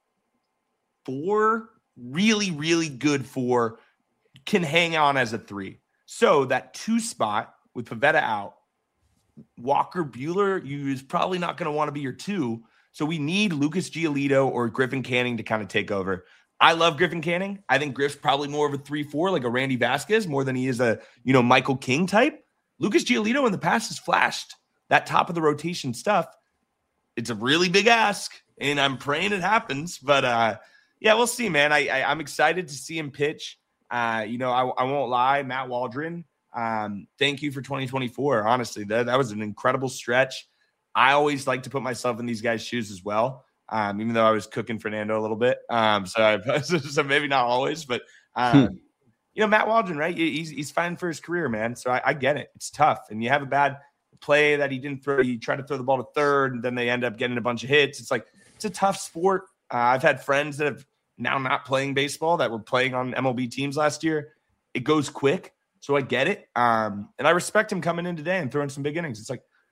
Speaker 3: four. Really, really good for, can hang on as a three. So that two spot with Pivetta out, Walker Buehler, you is probably not going to want to be your two. So we need Lucas Giolito or Griffin Canning to kind of take over. I love Griffin Canning. I think Griff's probably more of a three four, like a Randy Vasquez, more than he is a, you know, Michael King type. Lucas Giolito in the past has flashed that top of the rotation stuff. It's a really big ask, and I'm praying it happens, but uh yeah, we'll see, man. I, I, I'm excited to see him pitch. Uh, you know, I, I won't lie, Matt Waldron, um, thank you for twenty twenty-four. Honestly, that, that was an incredible stretch. I always like to put myself in these guys' shoes as well, um, even though I was cooking Fernando a little bit. Um, so, I, so maybe not always, but, um, hmm. you know, Matt Waldron, right? He's, he's fighting for his career, man. So I, I get it. It's tough. And you have a bad play that he didn't throw. You try to throw the ball to third, and then they end up getting a bunch of hits. It's like, it's a tough sport. Uh, I've had friends that have now not playing baseball that were playing on M L B teams last year. It goes quick, so I get it. Um, and I respect him coming in today and throwing some big innings. It's like,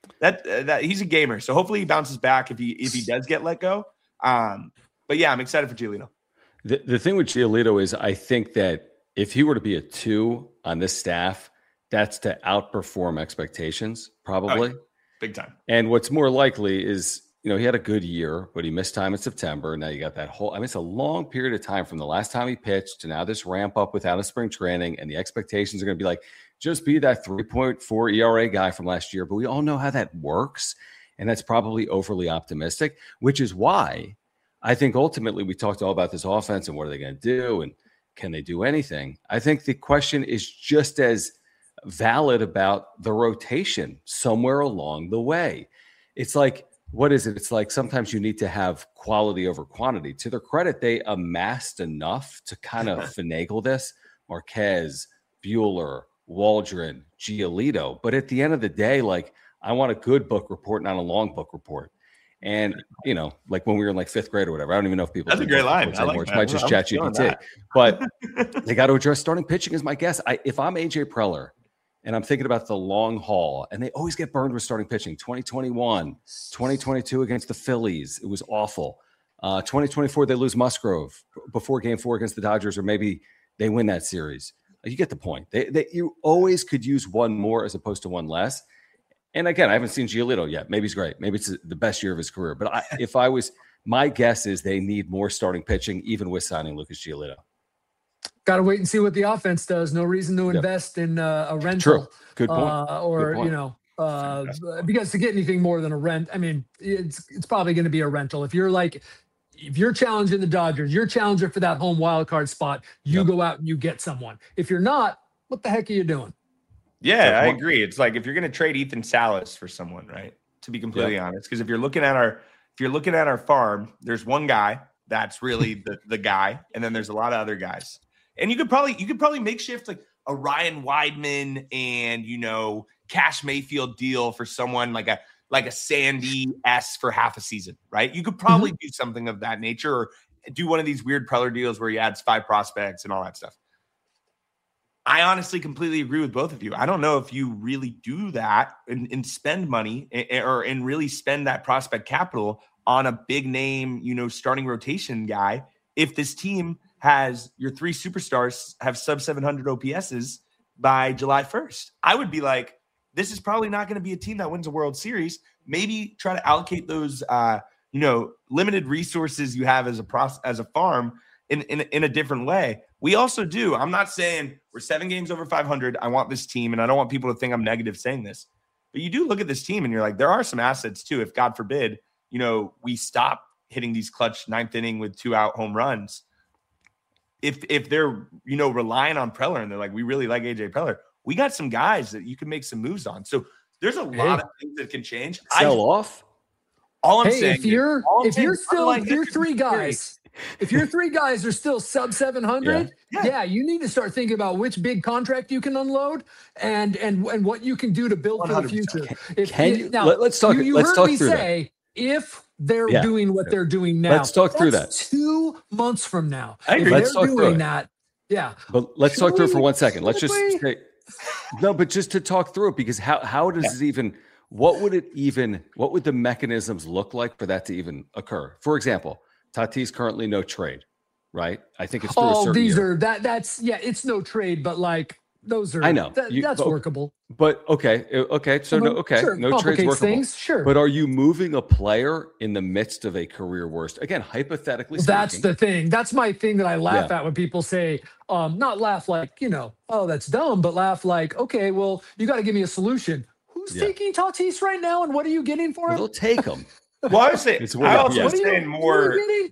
Speaker 3: that uh, that he's a gamer, so hopefully he bounces back if he if he does get let go. Um, but yeah, I'm excited for Giolito.
Speaker 1: The the thing with Giolito is, I think that if he were to be a two on this staff, that's to outperform expectations, probably.
Speaker 3: Oh, yeah. Big time.
Speaker 1: And what's more likely is, you know, he had a good year, but he missed time in September. Now you got that whole, I mean, it's a long period of time from the last time he pitched to now this ramp up without a spring training. And the expectations are going to be like, just be that three point four E R A guy from last year. But we all know how that works. And that's probably overly optimistic, which is why I think ultimately we talked all about this offense and what are they going to do? And can they do anything? I think the question is just as valid about the rotation somewhere along the way. It's like, what is it? It's like sometimes you need to have quality over quantity. To their credit, they amassed enough to kind of finagle this. Marquez, Buehler, Waldron, Giolito. But at the end of the day, like, I want a good book report, not a long book report. And, you know, like when we were in like fifth grade or whatever, I don't even know if people.
Speaker 3: That's a great line. I like
Speaker 1: it might just chat G P T. But they got to address starting pitching is my guess. I, if I'm A J Preller and I'm thinking about the long haul, and they always get burned with starting pitching. twenty twenty-one, twenty twenty-two against the Phillies, it was awful. Uh, twenty twenty-four, they lose Musgrove before game four against the Dodgers, or maybe they win that series. You get the point. They, they, you always could use one more as opposed to one less. And again, I haven't seen Giolito yet. Maybe he's great. Maybe it's the best year of his career. But I, if I was, my guess is they need more starting pitching, even with signing Lucas Giolito.
Speaker 2: Got to wait and see what the offense does. No reason to invest yep. in uh, a rental.
Speaker 1: True. Good point.
Speaker 2: Uh, or,
Speaker 1: Good point.
Speaker 2: you know, uh, because to get anything more than a rent, I mean, it's it's probably going to be a rental. If you're like, if you're challenging the Dodgers, you're challenging for that home wild card spot, you yep. go out and you get someone. If you're not, what the heck are you doing?
Speaker 3: Yeah, I agree. It's like if you're going to trade Ethan Salas for someone, right? To be completely yeah. honest, because if you're looking at our if you're looking at our farm, there's one guy that's really the, the guy, and then there's a lot of other guys. And you could probably you could probably makeshift like a Ryan Weidman and you know Cash Mayfield deal for someone like a like a Sandy S for half a season, right? You could probably mm-hmm. do something of that nature, or do one of these weird Preller deals where he adds five prospects and all that stuff. I honestly completely agree with both of you. I don't know if you really do that and, and spend money or and really spend that prospect capital on a big name, you know, starting rotation guy. If this team has your three superstars have sub seven hundred O P S's by July first, I would be like, this is probably not going to be a team that wins a World Series. Maybe try to allocate those, uh, you know, limited resources you have as a process, as a farm in, in, in a different way. We also do. I'm not saying we're seven games over five hundred. I want this team, and I don't want people to think I'm negative saying this. But you do look at this team, and you're like, there are some assets too. If God forbid, you know, we stop hitting these clutch ninth inning with two out home runs. If if they're you know relying on Preller, and they're like, we really like A J Preller, we got some guys that you can make some moves on. So there's a lot
Speaker 2: hey.
Speaker 3: of things that can change.
Speaker 1: Sell
Speaker 3: I,
Speaker 1: off.
Speaker 3: All I'm
Speaker 2: hey,
Speaker 3: saying,
Speaker 2: if you're
Speaker 3: is, I'm
Speaker 2: if
Speaker 3: saying,
Speaker 2: you're still
Speaker 3: like
Speaker 2: if you're three guys. If your three guys are still sub seven hundred, yeah. yeah, you need to start thinking about which big contract you can unload and and and what you can do to build one hundred percent for the future. If,
Speaker 1: can you, now, let, let's talk.
Speaker 2: You, you
Speaker 1: let's
Speaker 2: heard
Speaker 1: talk
Speaker 2: me
Speaker 1: through
Speaker 2: say
Speaker 1: that.
Speaker 2: If they're
Speaker 1: yeah.
Speaker 2: doing what they're doing now,
Speaker 1: let's talk through that.
Speaker 2: Two months from now,
Speaker 3: I agree.
Speaker 2: If
Speaker 1: let's
Speaker 2: they're
Speaker 1: talk
Speaker 2: doing
Speaker 1: through
Speaker 2: that, yeah.
Speaker 1: But let's
Speaker 2: Should
Speaker 1: talk through
Speaker 2: we,
Speaker 1: it for one second. Let's just
Speaker 2: we?
Speaker 1: say, no, but just to talk through it, because how how does yeah. it even? What would it even? What would the mechanisms look like for that to even occur? For example, Tatis currently no trade. Right, I think it's through
Speaker 2: oh,
Speaker 1: a certain
Speaker 2: these
Speaker 1: year.
Speaker 2: are that. That's yeah. It's no trade, but like those are.
Speaker 1: I know
Speaker 2: that,
Speaker 1: you,
Speaker 2: that's
Speaker 1: but,
Speaker 2: workable.
Speaker 1: But okay, okay. So no, okay,
Speaker 2: sure,
Speaker 1: no trades workable.
Speaker 2: Things, sure.
Speaker 1: But are you moving a player in the midst of a career worst? Again, hypothetically, speaking,
Speaker 2: that's the thing. That's my thing that I laugh
Speaker 1: yeah.
Speaker 2: at when people say, um, not laugh like you know, oh, that's dumb, but laugh like, okay, well, you got to give me a solution. Who's yeah. taking Tatis right now, and what are you getting for him?
Speaker 1: Well, they'll take him.
Speaker 3: Well, I was saying,
Speaker 1: it's
Speaker 3: I also
Speaker 1: yeah.
Speaker 3: was saying more.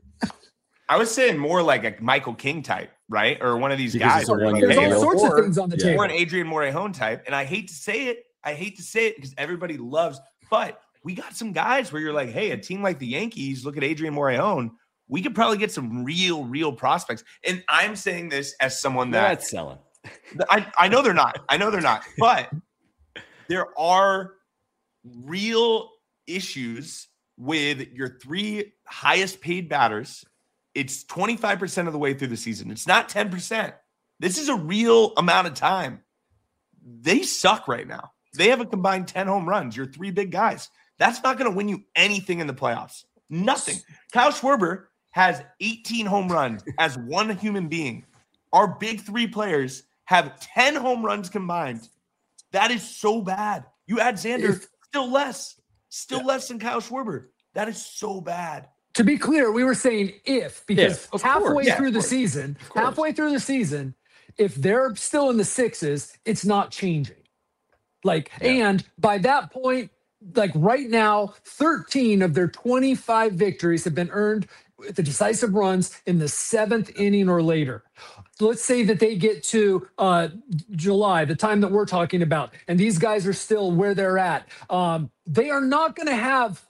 Speaker 3: I was saying more like a Michael King type, right? Or one of these
Speaker 1: because
Speaker 3: guys.
Speaker 2: Like, there's all sorts
Speaker 3: or,
Speaker 2: of things on the
Speaker 1: yeah.
Speaker 2: table.
Speaker 3: Or an Adrian Morejon type. And I hate to say it. I hate to say it because everybody loves. But we got some guys where you're like, hey, a team like the Yankees, look at Adrian Morejon. We could probably get some real, real prospects. And I'm saying this as someone that
Speaker 1: that's selling.
Speaker 3: I, I know they're not. I know they're not. But there are real issues with your three highest paid batters. It's twenty-five percent of the way through the season. It's not ten percent. This is a real amount of time. They suck right now. They have a combined ten home runs. You're three big guys. That's not going to win you anything in the playoffs. Nothing. Kyle Schwarber has eighteen home runs as one human being. Our big three players have ten home runs combined. That is so bad. You add Xander, if, still less. Still yeah. less than Kyle Schwarber. That is so bad.
Speaker 2: To be clear, we were saying if, because if, halfway yeah, through the season, halfway through the season, if they're still in the sixes, it's not changing. Like, yeah. and by that point, like right now, thirteen of their twenty-five victories have been earned with the decisive runs in the seventh inning or later. Let's say that they get to uh, July, the time that we're talking about, and these guys are still where they're at. Um, they are not going to have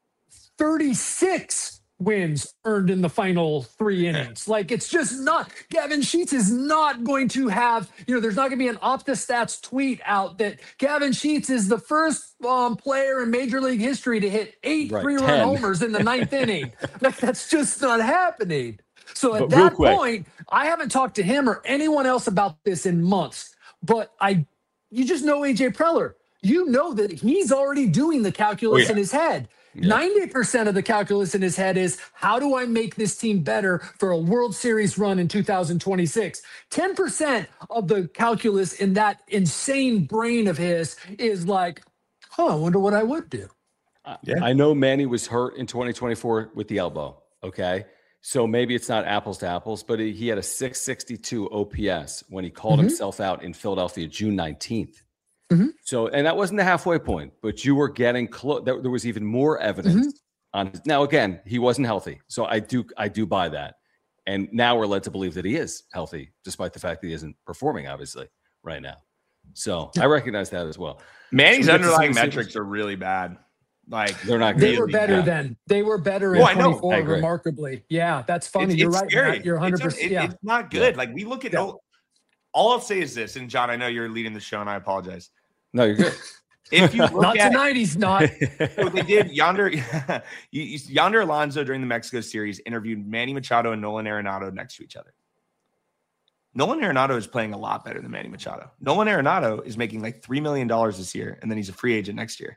Speaker 2: thirty-six wins earned in the final three innings. Like, it's just not. Gavin Sheets is not going to have, you know, there's not going to be an OptaStats tweet out that Gavin Sheets is the first um, player in Major League history to hit eight right, three-run ten. homers in the ninth inning. Like, that's just not happening. So at but that point, I haven't talked to him or anyone else about this in months. But I, you just know A J Preller. You know that he's already doing the calculus oh, yeah. in his head. Yeah. ninety percent of the calculus in his head is, how do I make this team better for a World Series run in two thousand twenty-six? ten percent of the calculus in that insane brain of his is like, oh, I wonder what I would do.
Speaker 1: Yeah. I know Manny was hurt in twenty twenty-four with the elbow. Okay. So maybe it's not apples to apples, but he had a six sixty-two O P S when he called mm-hmm. himself out in Philadelphia, June nineteenth. Mm-hmm. So, and that wasn't the halfway point, but you were getting close. There, there was even more evidence mm-hmm. on his. Now, again, he wasn't healthy. So I do, I do buy that. And now we're led to believe that he is healthy, despite the fact that he isn't performing, obviously, right now. So I recognize that as well.
Speaker 3: Manny's so underlying metrics are really bad. Like,
Speaker 1: they're not.
Speaker 2: They
Speaker 1: really
Speaker 2: were better
Speaker 1: bad.
Speaker 2: then. They were better in
Speaker 3: well,
Speaker 2: twenty-four, remarkably. Yeah, that's funny.
Speaker 3: It's,
Speaker 2: You're
Speaker 3: it's
Speaker 2: right.
Speaker 3: Scary.
Speaker 2: Matt. You're one hundred percent.
Speaker 3: It's,
Speaker 2: yeah.
Speaker 3: it's not good.
Speaker 1: Yeah.
Speaker 3: Like, we look at
Speaker 2: yeah.
Speaker 3: all, all I'll say is this, and John, I know you're leading the show, and I apologize.
Speaker 1: No, you're good.
Speaker 3: If you look
Speaker 2: not
Speaker 3: at,
Speaker 2: tonight, he's not.
Speaker 3: So they did Yonder. Yonder Alonso during the Mexico series interviewed Manny Machado and Nolan Arenado next to each other. Nolan Arenado is playing a lot better than Manny Machado. Nolan Arenado is making like three million dollars this year, and then he's a free agent next year.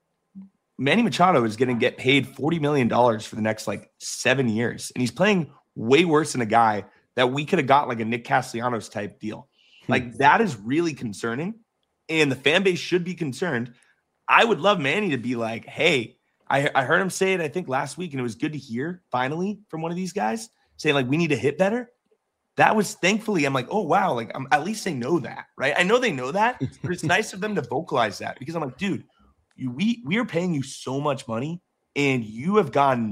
Speaker 3: Manny Machado is going to get paid forty million dollars for the next like seven years, and he's playing way worse than a guy that we could have got like a Nick Castellanos type deal. Like, that is really concerning. And the fan base should be concerned. I would love Manny to be like, hey, I, I heard him say it, I think, last week, and it was good to hear, finally, from one of these guys, saying, like, we need to hit better. That was, thankfully, I'm like, oh, wow, like, I'm, at least they know that, right? I know they know that, but it's nice of them to vocalize that, because I'm like, dude, you, we, we are paying you so much money, and you have gotten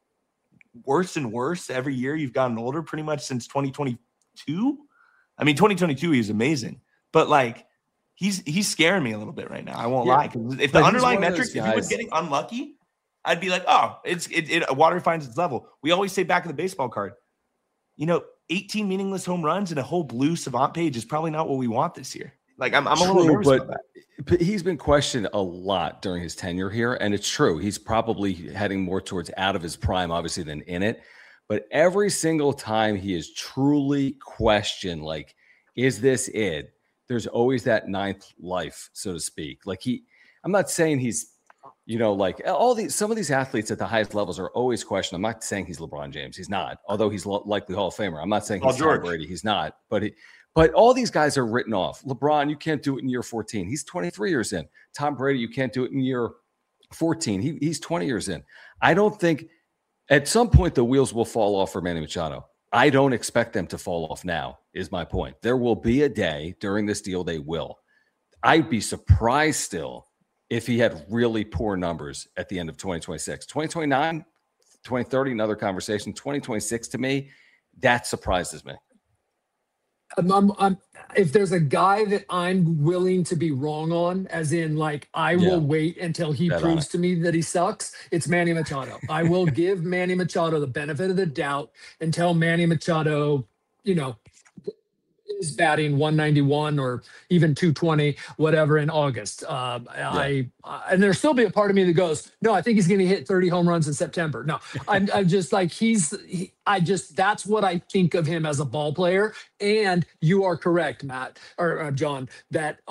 Speaker 3: worse and worse every year. You've gotten older pretty much since twenty twenty-two. I mean, twenty twenty-two, he's amazing. But, like, He's he's scaring me a little bit right now. I won't yeah, lie. If the underlying metrics, if he was getting unlucky, I'd be like, oh, it's it, it water finds its level. We always say back in the baseball card, you know, eighteen meaningless home runs and a whole blue savant page is probably not what we want this year. Like, I'm I'm a little nervous
Speaker 1: but,
Speaker 3: about that.
Speaker 1: But he's been questioned a lot during his tenure here, and it's true. He's probably heading more towards out of his prime, obviously, than in it. But every single time he is truly questioned, like, is this it? There's always that ninth life, so to speak. Like, he, I'm not saying he's, you know, like all these, some of these athletes at the highest levels are always questioned. I'm not saying he's LeBron James. He's not, although he's likely Hall of Famer. I'm not saying he's Tom Brady. He's not, but he, but all these guys are written off. LeBron, you can't do it in year fourteen. He's twenty-three years in. Tom Brady, you can't do it in year fourteen. He, he's twenty years in. I don't think at some point the wheels will fall off for Manny Machado. I don't expect them to fall off now, is my point. There will be a day during this deal they will. I'd be surprised still if he had really poor numbers at the end of twenty twenty-six. twenty twenty-nine, twenty thirty, another conversation. twenty twenty-six, to me, that surprises me.
Speaker 2: I'm, I'm, I'm, if there's a guy that I'm willing to be wrong on, as in, like, I yeah. will wait until he Bet proves to me that he sucks, it's Manny Machado. I will give Manny Machado the benefit of the doubt until Manny Machado, you know, is batting one ninety-one or even two twenty, whatever, in August. Uh, yeah. I, I and there'll still be a part of me that goes, no, I think he's going to hit thirty home runs in September. No, I'm, I'm just like, he's, he, I just, that's what I think of him as a ball player. And you are correct, Matt, or uh, John, that um,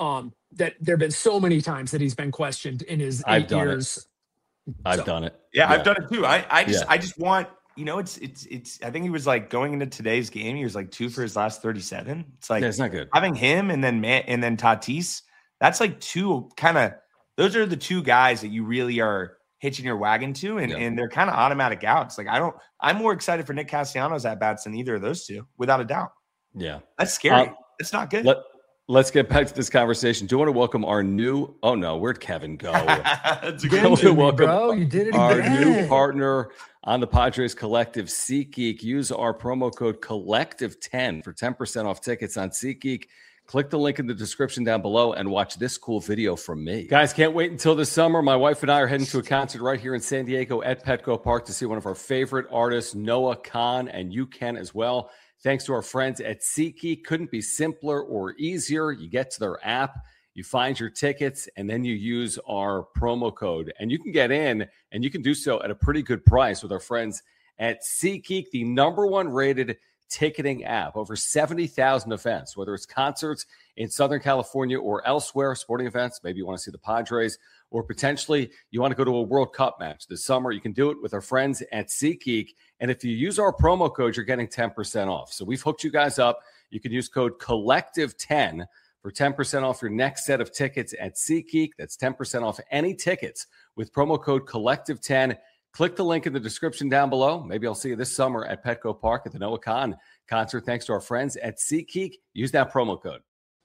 Speaker 2: that there have been so many times that he's been questioned in his
Speaker 1: I've
Speaker 2: eight
Speaker 1: done
Speaker 2: years.
Speaker 1: It. I've
Speaker 2: so.
Speaker 1: done it.
Speaker 3: Yeah, yeah, I've done it too. I, I just,
Speaker 1: yeah.
Speaker 3: I just want, you know, it's, it's, it's, I think he was like going into today's game. He was like two for his last thirty-seven. It's like,
Speaker 1: yeah, it's not good.
Speaker 3: Having him and then Man and then Tatis, that's like two kind of, those are the two guys that you really are hitching your wagon to. And, yeah. and they're kind of automatic outs. Like, I don't, I'm more excited for Nick Castellanos at bats than either of those two, without a doubt.
Speaker 1: Yeah.
Speaker 3: That's scary.
Speaker 1: Um,
Speaker 3: it's not good.
Speaker 1: Let, Let's get back to this conversation. Do you want to welcome our new? Oh no, where'd Kevin go?
Speaker 2: That's a good welcome, bro. You did it
Speaker 1: our
Speaker 2: again.
Speaker 1: new partner on the Padres Collective, SeatGeek. Use our promo code Collective ten for ten percent off tickets on SeatGeek. Click the link in the description down below and watch this cool video from me. Guys, can't wait until the summer. My wife and I are heading to a concert right here in San Diego at Petco Park to see one of our favorite artists, Noah Kahan, and you can as well. Thanks to our friends at SeatGeek. Couldn't be simpler or easier. You get to their app, you find your tickets, and then you use our promo code. And you can get in, and you can do so at a pretty good price with our friends at SeatGeek, the number one rated ticketing app. Over seventy thousand events, whether it's concerts in Southern California or elsewhere, sporting events. Maybe you want to see the Padres, or potentially you want to go to a World Cup match this summer. You can do it with our friends at SeatGeek. And if you use our promo code, you're getting ten percent off. So we've hooked you guys up. You can use code Collective ten for ten percent off your next set of tickets at SeatGeek. That's ten percent off any tickets with promo code Collective ten. Click the link in the description down below. Maybe I'll see you this summer at Petco Park at the Noah Kahan concert. Thanks to our friends at SeatGeek. Use that promo code.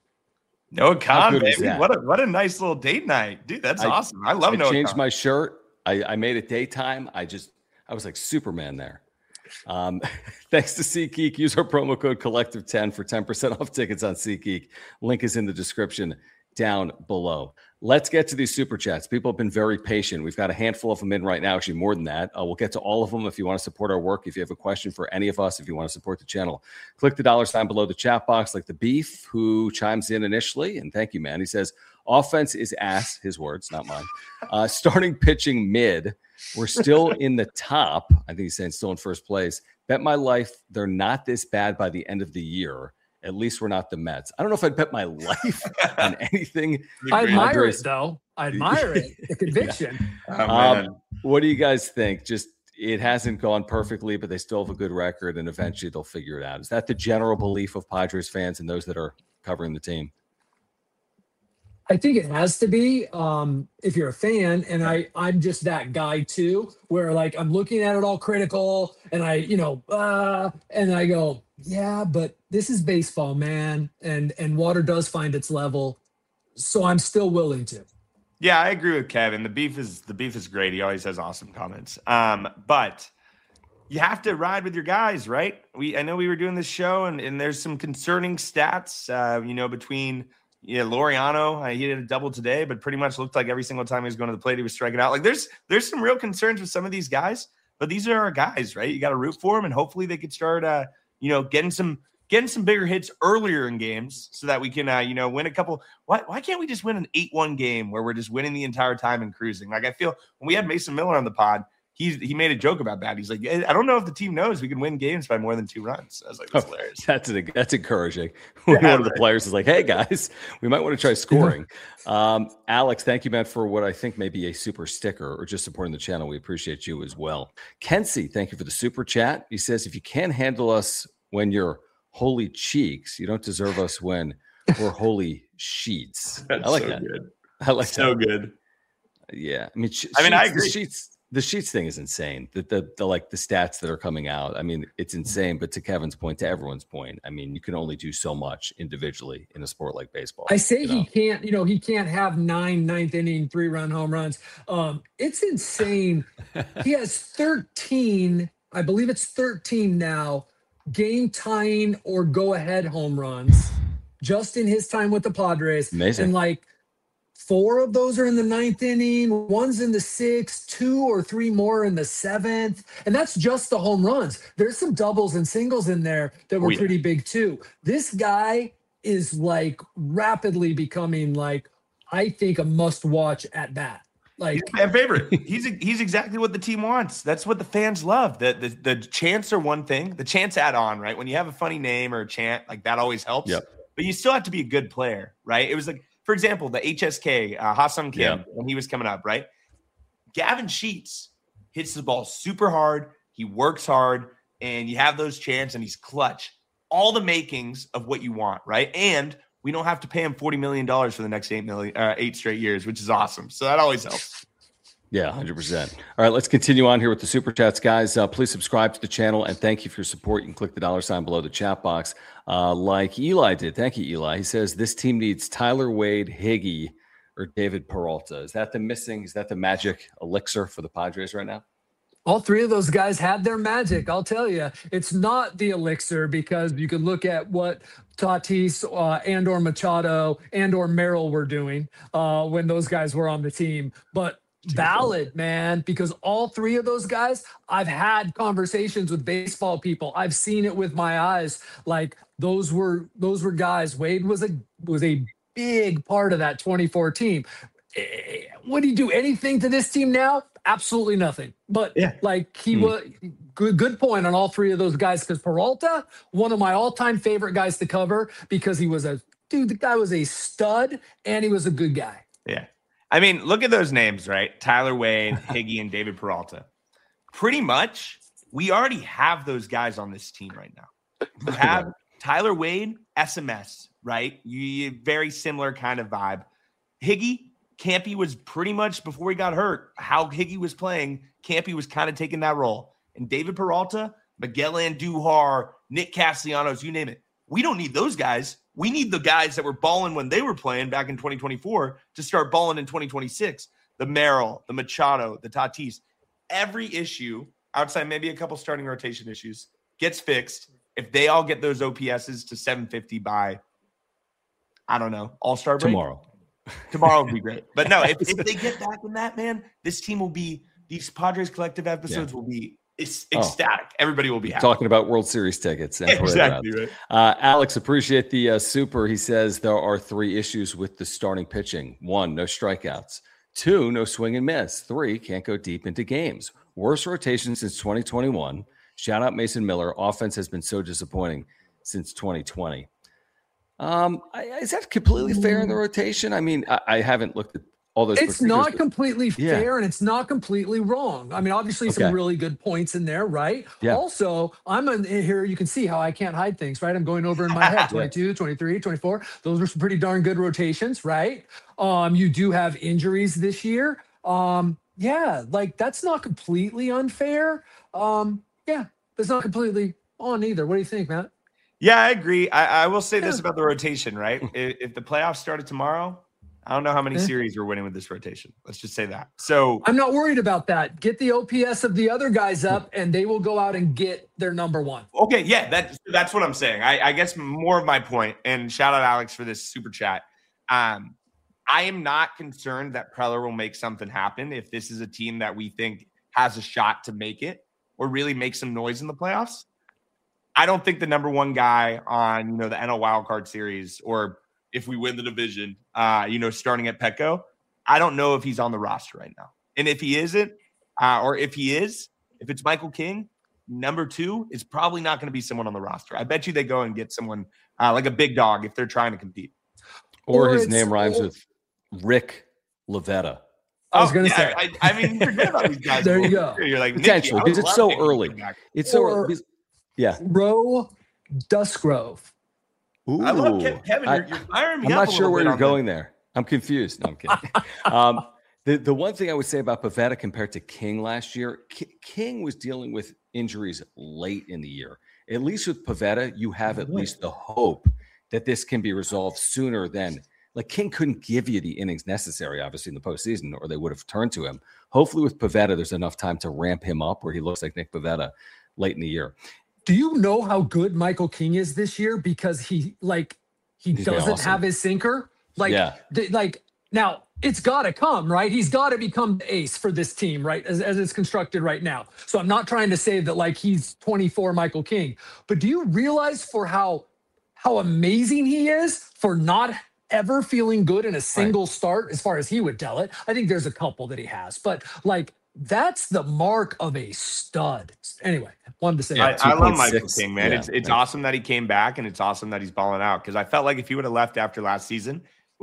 Speaker 3: Noah Kahan, baby. What a, what a nice little date night. Dude, that's
Speaker 1: I,
Speaker 3: awesome. I love
Speaker 1: I
Speaker 3: Noah
Speaker 1: I changed
Speaker 3: Kahan.
Speaker 1: my shirt. I, I made it daytime. I just, I was like Superman there. Um, thanks to SeatGeek. Use our promo code Collective ten for ten percent off tickets on SeatGeek. Link is in the description down below. Let's get to these super chats. People have been very patient. We've got a handful of them in right now, actually more than that. Uh, we'll get to all of them. If you want to support our work, if you have a question for any of us, if you want to support the channel, click the dollar sign below the chat box, like the Beef, who chimes in initially. And thank you, man. He says, offense is ass, his words, not mine. Uh, starting pitching mid. We're still in the top. I think he's saying still in first place. Bet my life they're not this bad by the end of the year. At least we're not the Mets. I don't know if I'd bet my life on anything.
Speaker 2: I admire it, though. I admire it. The conviction.
Speaker 3: Oh,
Speaker 1: um, what do you guys think? Just it hasn't gone perfectly, but they still have a good record, and eventually they'll figure it out. Is that the general belief of Padres fans and those that are covering the team?
Speaker 2: I think it has to be um, if you're a fan, and I, I'm just that guy too, where like I'm looking at it all critical, and I, you know, uh, and I go, yeah, but this is baseball, man, and and water does find its level, so I'm still willing to.
Speaker 3: Yeah, I agree with Kevin. The beef is the beef is great. He always has awesome comments. Um, but you have to ride with your guys, right? We I know we were doing this show, and and there's some concerning stats, uh, you know, between. Yeah, Laureano, uh, he did a double today, but pretty much looked like every single time he was going to the plate, he was striking out. Like there's there's some real concerns with some of these guys, but these are our guys, right? You got to root for them, and hopefully they could start, uh, you know, getting some getting some bigger hits earlier in games so that we can, uh, you know, win a couple. Why why can't we just win an eight one game where we're just winning the entire time and cruising? Like I feel when we had Mason Miller on the pod, He he made a joke about that. He's like, I don't know if the team knows we can win games by more than two runs. I was like, that's hilarious.
Speaker 1: That's a, that's encouraging. One
Speaker 3: Yeah,
Speaker 1: of the
Speaker 3: right.
Speaker 1: players is like, hey, guys, we might want to try scoring. um, Alex, thank you, man, for what I think may be a super sticker or just supporting the channel. We appreciate you as well. Kenzie, thank you for the super chat. He says, if you can't handle us when you're holy cheeks, you don't deserve us when we're holy sheets.
Speaker 3: That's
Speaker 1: I like
Speaker 3: so
Speaker 1: that.
Speaker 3: good.
Speaker 1: I like
Speaker 3: So
Speaker 1: that.
Speaker 3: good.
Speaker 1: Yeah. I mean, sh-
Speaker 3: I mean, I
Speaker 1: sheets- the
Speaker 3: agree.
Speaker 1: sheets. The sheets thing is insane. The, the the like the stats that are coming out. I mean, it's insane. But to Kevin's point, to everyone's point, I mean, you can only do so much individually in a sport like baseball.
Speaker 2: I say
Speaker 1: you
Speaker 2: he
Speaker 1: know?
Speaker 2: can't, you know, he can't have nine ninth inning three run home runs. Um, it's insane. He has thirteen, I believe it's thirteen now, game tying or go ahead home runs just in his time with the Padres.
Speaker 1: Amazing.
Speaker 2: And like four of those are in the ninth inning, one's in the sixth, two or three more in the seventh. And that's just the home runs. There's some doubles and singles in there that were
Speaker 3: Oh, yeah.
Speaker 2: pretty big too. This guy is like rapidly becoming like, I think, a must watch at bat. Like,
Speaker 3: He's a fan favorite. He's he's exactly what the team wants. That's what the fans love. The, the the chants are one thing. The chants add on, right? When you have a funny name or a chant, like that always helps.
Speaker 1: Yep.
Speaker 3: But you still have to be a good player, right? It was like for example, the H S K, uh, Ha-Seong Kim,
Speaker 1: Yeah.
Speaker 3: when he was coming up, right? Gavin Sheets hits the ball super hard. He works hard, and you have those chances, and he's clutch. All the makings of what you want, right? And we don't have to pay him forty million dollars for the next eight million, uh, eight straight years, which is awesome. So that always helps.
Speaker 1: Yeah, one hundred percent. All right, let's continue on here with the Super Chats, guys. Uh, please subscribe to the channel, and thank you for your support. You can click the dollar sign below the chat box uh, like Eli did. Thank you, Eli. He says, this team needs Tyler Wade, Higgy, or David Peralta. Is that the missing? Is that the magic elixir for the Padres right now?
Speaker 2: All three of those guys had their magic. I'll tell you, it's not the elixir because you can look at what Tatis uh, and or Machado and or Merrill were doing uh, when those guys were on the team. But valid, man, because all three of those guys, I've had conversations with baseball people. I've seen it with my eyes. Like those were those were guys. Wade was a was a big part of that twenty-four team. Would he do anything to this team now? Absolutely nothing. But
Speaker 3: yeah.
Speaker 2: like he
Speaker 1: Hmm.
Speaker 2: was good, good point on all three of those guys. Because Peralta, one of my all-time favorite guys to cover, because he was a dude. The guy was a stud and he was a good guy.
Speaker 3: Yeah. I mean, look at those names, right? Tyler Wade, Higgy, and David Peralta. Pretty much, we already have those guys on this team right now. You have Tyler Wade, S M S, right? You, you very similar kind of vibe. Higgy, Campy was pretty much, before he got hurt, how Higgy was playing, Campy was kind of taking that role. And David Peralta, Miguel Andujar, Nick Castellanos, you name it. We don't need those guys. We need the guys that were balling when they were playing back in twenty twenty-four to start balling in twenty twenty-six. The Merrill, the Machado, the Tatis. Every issue, outside maybe a couple starting rotation issues, gets fixed if they all get those O P S's to seven fifty by, I don't know, All-Star break?
Speaker 1: Tomorrow.
Speaker 3: Tomorrow would be great. But no, if, if they get back in that, man, this team will be, these Padres collective episodes yeah. will be it's ecstatic. Oh. Everybody will be happy.
Speaker 1: Talking about World Series tickets. And
Speaker 3: exactly right.
Speaker 1: Uh, Alex, appreciate the uh, super. He says there are three issues with the starting pitching. One, no strikeouts. Two, no swing and miss. Three, can't go deep into games. Worst rotation since twenty twenty-one. Shout out Mason Miller. Offense has been so disappointing since twenty twenty. Um, I, is that completely fair in the rotation? I mean, I, I haven't looked at all those.
Speaker 2: It's not but, completely
Speaker 1: yeah.
Speaker 2: fair and it's not completely wrong. I mean, obviously okay. some really good points in there, right?
Speaker 1: Yeah.
Speaker 2: Also, I'm in here. You can see how I can't hide things, right? I'm going over in my head, twenty-two, twenty-three, twenty-four. Those are some pretty darn good rotations, right? Um, you do have injuries this year. Um, yeah, like that's not completely unfair. Um, yeah, it's not completely on either. What do you think, Matt?
Speaker 3: Yeah, I agree. I, I will say yeah. this about the rotation, right? if, if the playoffs started tomorrow, I don't know how many yeah. series we're winning with this rotation. Let's just say that. So
Speaker 2: I'm not worried about that. Get the O P S of the other guys up, and they will go out and get their number one.
Speaker 3: Okay, yeah, that, that's what I'm saying. I, I guess more of my point, and shout out Alex for this super chat. Um, I am not concerned that Preller will make something happen if this is a team that we think has a shot to make it or really make some noise in the playoffs. I don't think the number one guy on, you know, the N L wildcard series, or if we win the division, uh, you know, starting at Petco, I don't know if he's on the roster right now. And if he isn't, uh, or if he is, if it's Michael King, number two is probably not going to be someone on the roster. I bet you they go and get someone uh, like a big dog if they're trying to compete.
Speaker 1: Or, or his name rhymes or, with Rick Lavetta.
Speaker 2: I was going to
Speaker 3: yeah,
Speaker 2: say.
Speaker 3: I, I mean, forget about these guys.
Speaker 2: There you go.
Speaker 3: You're like,
Speaker 1: potentially, because it's so early. It's so
Speaker 2: or,
Speaker 1: early. Yeah.
Speaker 2: Roe Dusgrove.
Speaker 3: Ooh, I love Kevin. Kevin you're, you're firing me
Speaker 1: I'm
Speaker 3: up
Speaker 1: not sure where you're going
Speaker 3: that.
Speaker 1: there. I'm confused. No, I'm kidding. um, the, the one thing I would say about Pivetta compared to King last year, K- King was dealing with injuries late in the year. At least with Pivetta, you have at least the hope that this can be resolved sooner than like King couldn't give you the innings necessary, obviously, in the postseason, or they would have turned to him. Hopefully with Pivetta, there's enough time to ramp him up where he looks like Nick Pivetta late in the year.
Speaker 2: Do you know how good Michael King is this year? Because he like he
Speaker 1: He's
Speaker 2: doesn't
Speaker 1: awesome.
Speaker 2: have his sinker. Like,
Speaker 1: yeah.
Speaker 2: th- like now it's got to come, right? He's got to become the ace for this team, right? As, as it's constructed right now. So I'm not trying to say that like he's twenty-four Michael King, but do you realize for how how amazing he is for not ever feeling good in a single right. start, as far as he would tell it? I think there's a couple that he has, but like. That's the mark of a stud. Anyway, wanted to say
Speaker 3: yeah,
Speaker 2: that.
Speaker 3: I, I love Michael King, man.
Speaker 1: Yeah,
Speaker 3: it's it's
Speaker 1: yeah.
Speaker 3: awesome that he came back, and it's awesome that he's balling out. Because I felt like if he would have left after last season,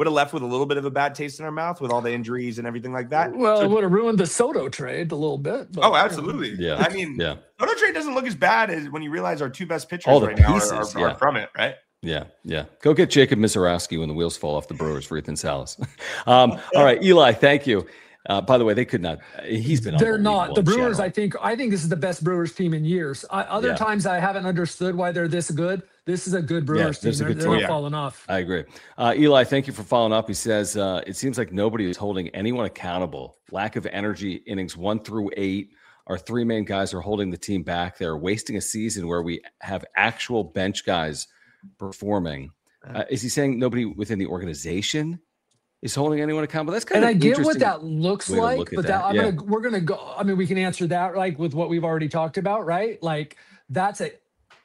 Speaker 3: would have left with a little bit of a bad taste in our mouth with all the injuries and everything like that.
Speaker 2: Well,
Speaker 3: so,
Speaker 2: it would have ruined the Soto trade a little bit. But,
Speaker 3: oh, absolutely.
Speaker 1: Yeah.
Speaker 3: I mean,
Speaker 1: yeah.
Speaker 3: Soto trade doesn't look as bad as when you realize our two best pitchers
Speaker 1: all the
Speaker 3: right
Speaker 1: pieces,
Speaker 3: now are, are,
Speaker 1: yeah.
Speaker 3: are from it, right?
Speaker 1: Yeah, yeah. Go get Jacob Mizorowski when the wheels fall off the Brewers for Ethan Salas. um, all right, Eli, thank you. Uh, by the way, they could not. He's been.
Speaker 2: They're not the Brewers.
Speaker 1: General.
Speaker 2: I think. I think this is the best Brewers team in years. I, other
Speaker 1: Yeah.
Speaker 2: times I haven't understood why they're this good. This is a good Brewers
Speaker 1: Yeah,
Speaker 2: team.
Speaker 1: a good
Speaker 2: They're,
Speaker 1: team.
Speaker 2: they're
Speaker 3: Yeah.
Speaker 2: not falling off.
Speaker 1: I agree. Uh, Eli, thank you for following up. He says uh, it seems like nobody is holding anyone accountable. Lack of energy. Innings one through eight. Our three main guys are holding the team back. They're wasting a season where we have actual bench guys performing. Uh, is he saying nobody within the organization is holding anyone accountable? That's kind
Speaker 2: And
Speaker 1: of
Speaker 2: I get what
Speaker 1: interesting
Speaker 2: that looks
Speaker 1: way to
Speaker 2: like,
Speaker 1: look at
Speaker 2: but
Speaker 1: that.
Speaker 2: that, I'm
Speaker 1: Yeah.
Speaker 2: gonna we're gonna go. I mean, we can answer that like with what we've already talked about, right? Like that's a.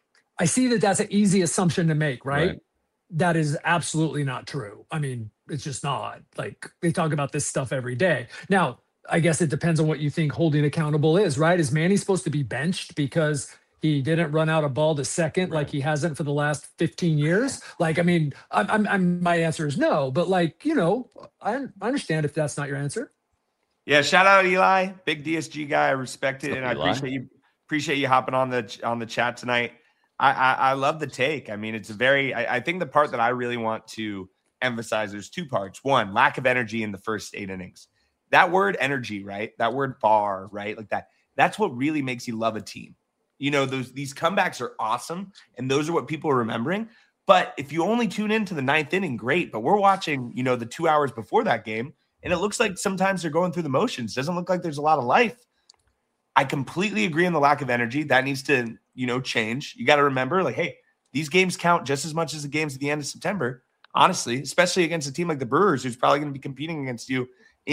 Speaker 2: I see that that's an easy assumption to make, right?
Speaker 1: Right.
Speaker 2: That is absolutely not true. I mean, it's just not. Like they talk about this stuff every day. Now, I guess it depends on what you think holding accountable is, right? Is Manny supposed to be benched because he didn't run out a ball to second
Speaker 1: Right.
Speaker 2: like he hasn't for the last fifteen years? Like, I mean, I'm, I'm, I'm my answer is no, but like, you know, I, I understand if that's not your answer.
Speaker 3: Yeah, shout out Eli, big D S G guy. I respect it,
Speaker 1: What's
Speaker 3: and
Speaker 1: up,
Speaker 3: I
Speaker 1: Eli?
Speaker 3: appreciate you appreciate you hopping on the on the chat tonight. I I, I love the take. I mean, it's a very. I, I think the part that I really want to emphasize. There's two parts. One, lack of energy in the first eight innings. That word energy, right? That word bar, right? Like that. That's what really makes you love a team. You know, those these comebacks are awesome, and those are what people are remembering. But if you only tune into the ninth inning, great. But we're watching, you know, the two hours before that game, and it looks like sometimes they're going through the motions. Doesn't look like there's a lot of life. I completely agree on the lack of energy. That needs to, you know, change. You got to remember, like, hey, these games count just as much as the games at the end of September, honestly, especially against a team like the Brewers, who's probably going to be competing against you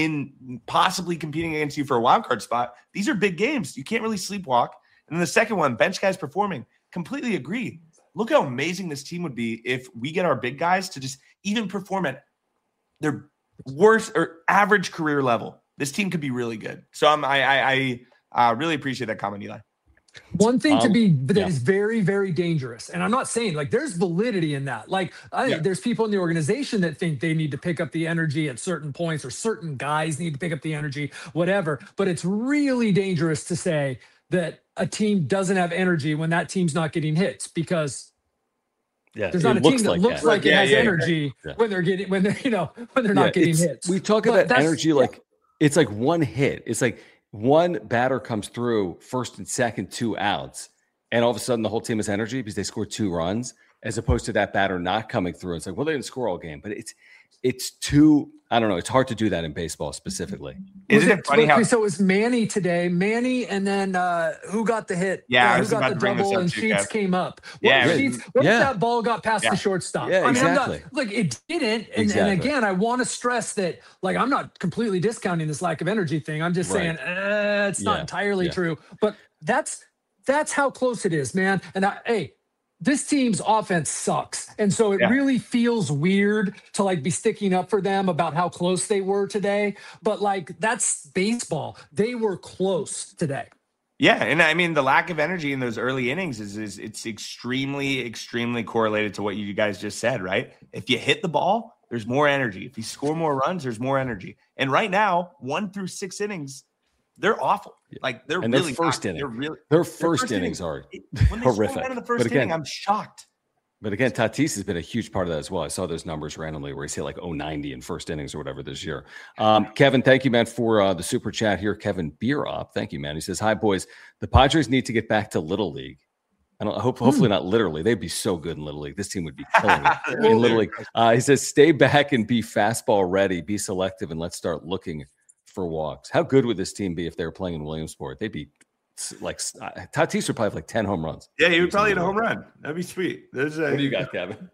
Speaker 3: in possibly competing against you for a wild card spot. These are big games. You can't really sleepwalk. And then the second one, bench guys performing. Completely agree. Look how amazing this team would be if we get our big guys to just even perform at their worst or average career level. This team could be really good. So I'm, I, I, I uh, really appreciate that comment, Eli.
Speaker 2: One thing to
Speaker 1: Um,
Speaker 2: be that
Speaker 1: yeah.
Speaker 2: is very, very dangerous. And I'm not saying like there's validity in that. Like I,
Speaker 3: Yeah.
Speaker 2: there's people in the organization that think they need to pick up the energy at certain points or certain guys need to pick up the energy, whatever. But it's really dangerous to say that a team doesn't have energy when that team's not getting hits because
Speaker 1: Yeah,
Speaker 2: there's
Speaker 1: it
Speaker 2: not a team
Speaker 1: looks
Speaker 2: that
Speaker 1: like
Speaker 2: looks
Speaker 1: that.
Speaker 2: like it
Speaker 3: Yeah,
Speaker 2: has
Speaker 3: yeah, yeah.
Speaker 2: energy
Speaker 1: Yeah.
Speaker 2: when they're getting when they're you know when they're
Speaker 1: Yeah,
Speaker 2: not getting
Speaker 1: it's-
Speaker 2: hits.
Speaker 1: We talk
Speaker 2: But
Speaker 1: about
Speaker 2: that's-
Speaker 1: energy
Speaker 2: yeah.
Speaker 1: like it's like one hit. It's like one batter comes through first and second, two outs, and all of a sudden the whole team has energy because they scored two runs, as opposed to that batter not coming through. It's like, well, they didn't score all game, but it's it's too. I don't know. It's hard to do that in baseball specifically.
Speaker 3: Isn't
Speaker 2: Was
Speaker 3: it funny
Speaker 2: okay,
Speaker 3: how
Speaker 2: so it was Manny today, Manny, and then uh who got the hit?
Speaker 3: Yeah, I
Speaker 2: Uh, who
Speaker 3: was
Speaker 2: got
Speaker 3: about
Speaker 2: the
Speaker 3: to bring this
Speaker 2: double
Speaker 3: up
Speaker 2: and
Speaker 3: too,
Speaker 2: Sheets
Speaker 3: Kev.
Speaker 2: came up. What
Speaker 3: Yeah,
Speaker 2: if
Speaker 3: it
Speaker 2: Sheets, what
Speaker 1: yeah.
Speaker 2: if that ball got past
Speaker 3: Yeah.
Speaker 2: the shortstop?
Speaker 1: Yeah,
Speaker 2: I mean,
Speaker 1: exactly.
Speaker 2: I'm not like it didn't. And,
Speaker 1: Exactly.
Speaker 2: and again, I want to stress that like I'm not completely discounting this lack of energy thing. I'm just
Speaker 1: Right.
Speaker 2: saying uh, it's not
Speaker 1: Yeah,
Speaker 2: entirely
Speaker 1: yeah.
Speaker 2: true. But that's that's how close it is, man. And I hey. This team's offense sucks. And so it
Speaker 3: Yeah.
Speaker 2: really feels weird to like be sticking up for them about how close they were today. But like that's baseball. They were close today.
Speaker 3: Yeah, and I mean the lack of energy in those early innings is is it's extremely, extremely correlated to what you guys just said, right? If you hit the ball, there's more energy. If you score more runs, there's more energy. And right now, one through six innings, they're awful. Like they're
Speaker 1: And their
Speaker 3: really
Speaker 1: first
Speaker 3: not.
Speaker 1: inning.
Speaker 3: They're really
Speaker 1: Their
Speaker 3: their
Speaker 1: first, innings are
Speaker 3: when they
Speaker 1: horrific.
Speaker 3: score one in the first
Speaker 1: But again-
Speaker 3: inning, I'm shocked.
Speaker 1: But again, Tatis has been a huge part of that as well. I saw those numbers randomly where he's hit like oh ninety in first innings or whatever this year. Um, Kevin, thank you, man, for uh, the super chat here. Kevin Beer Up, thank you, man. He says, "Hi, boys. The Padres need to get back to Little League. I don't I hope, hopefully not literally. They'd be so good in Little League. This team would be killing it in Little League." Uh, he says, "Stay back and be fastball ready. Be selective, and let's start looking for walks." How good would this team be if they were playing in Williamsport? They'd be like uh, Tatis would probably have like ten home runs.
Speaker 3: Yeah, he would probably hit a home run. That'd be sweet. There's a,
Speaker 1: What do you got, Kevin?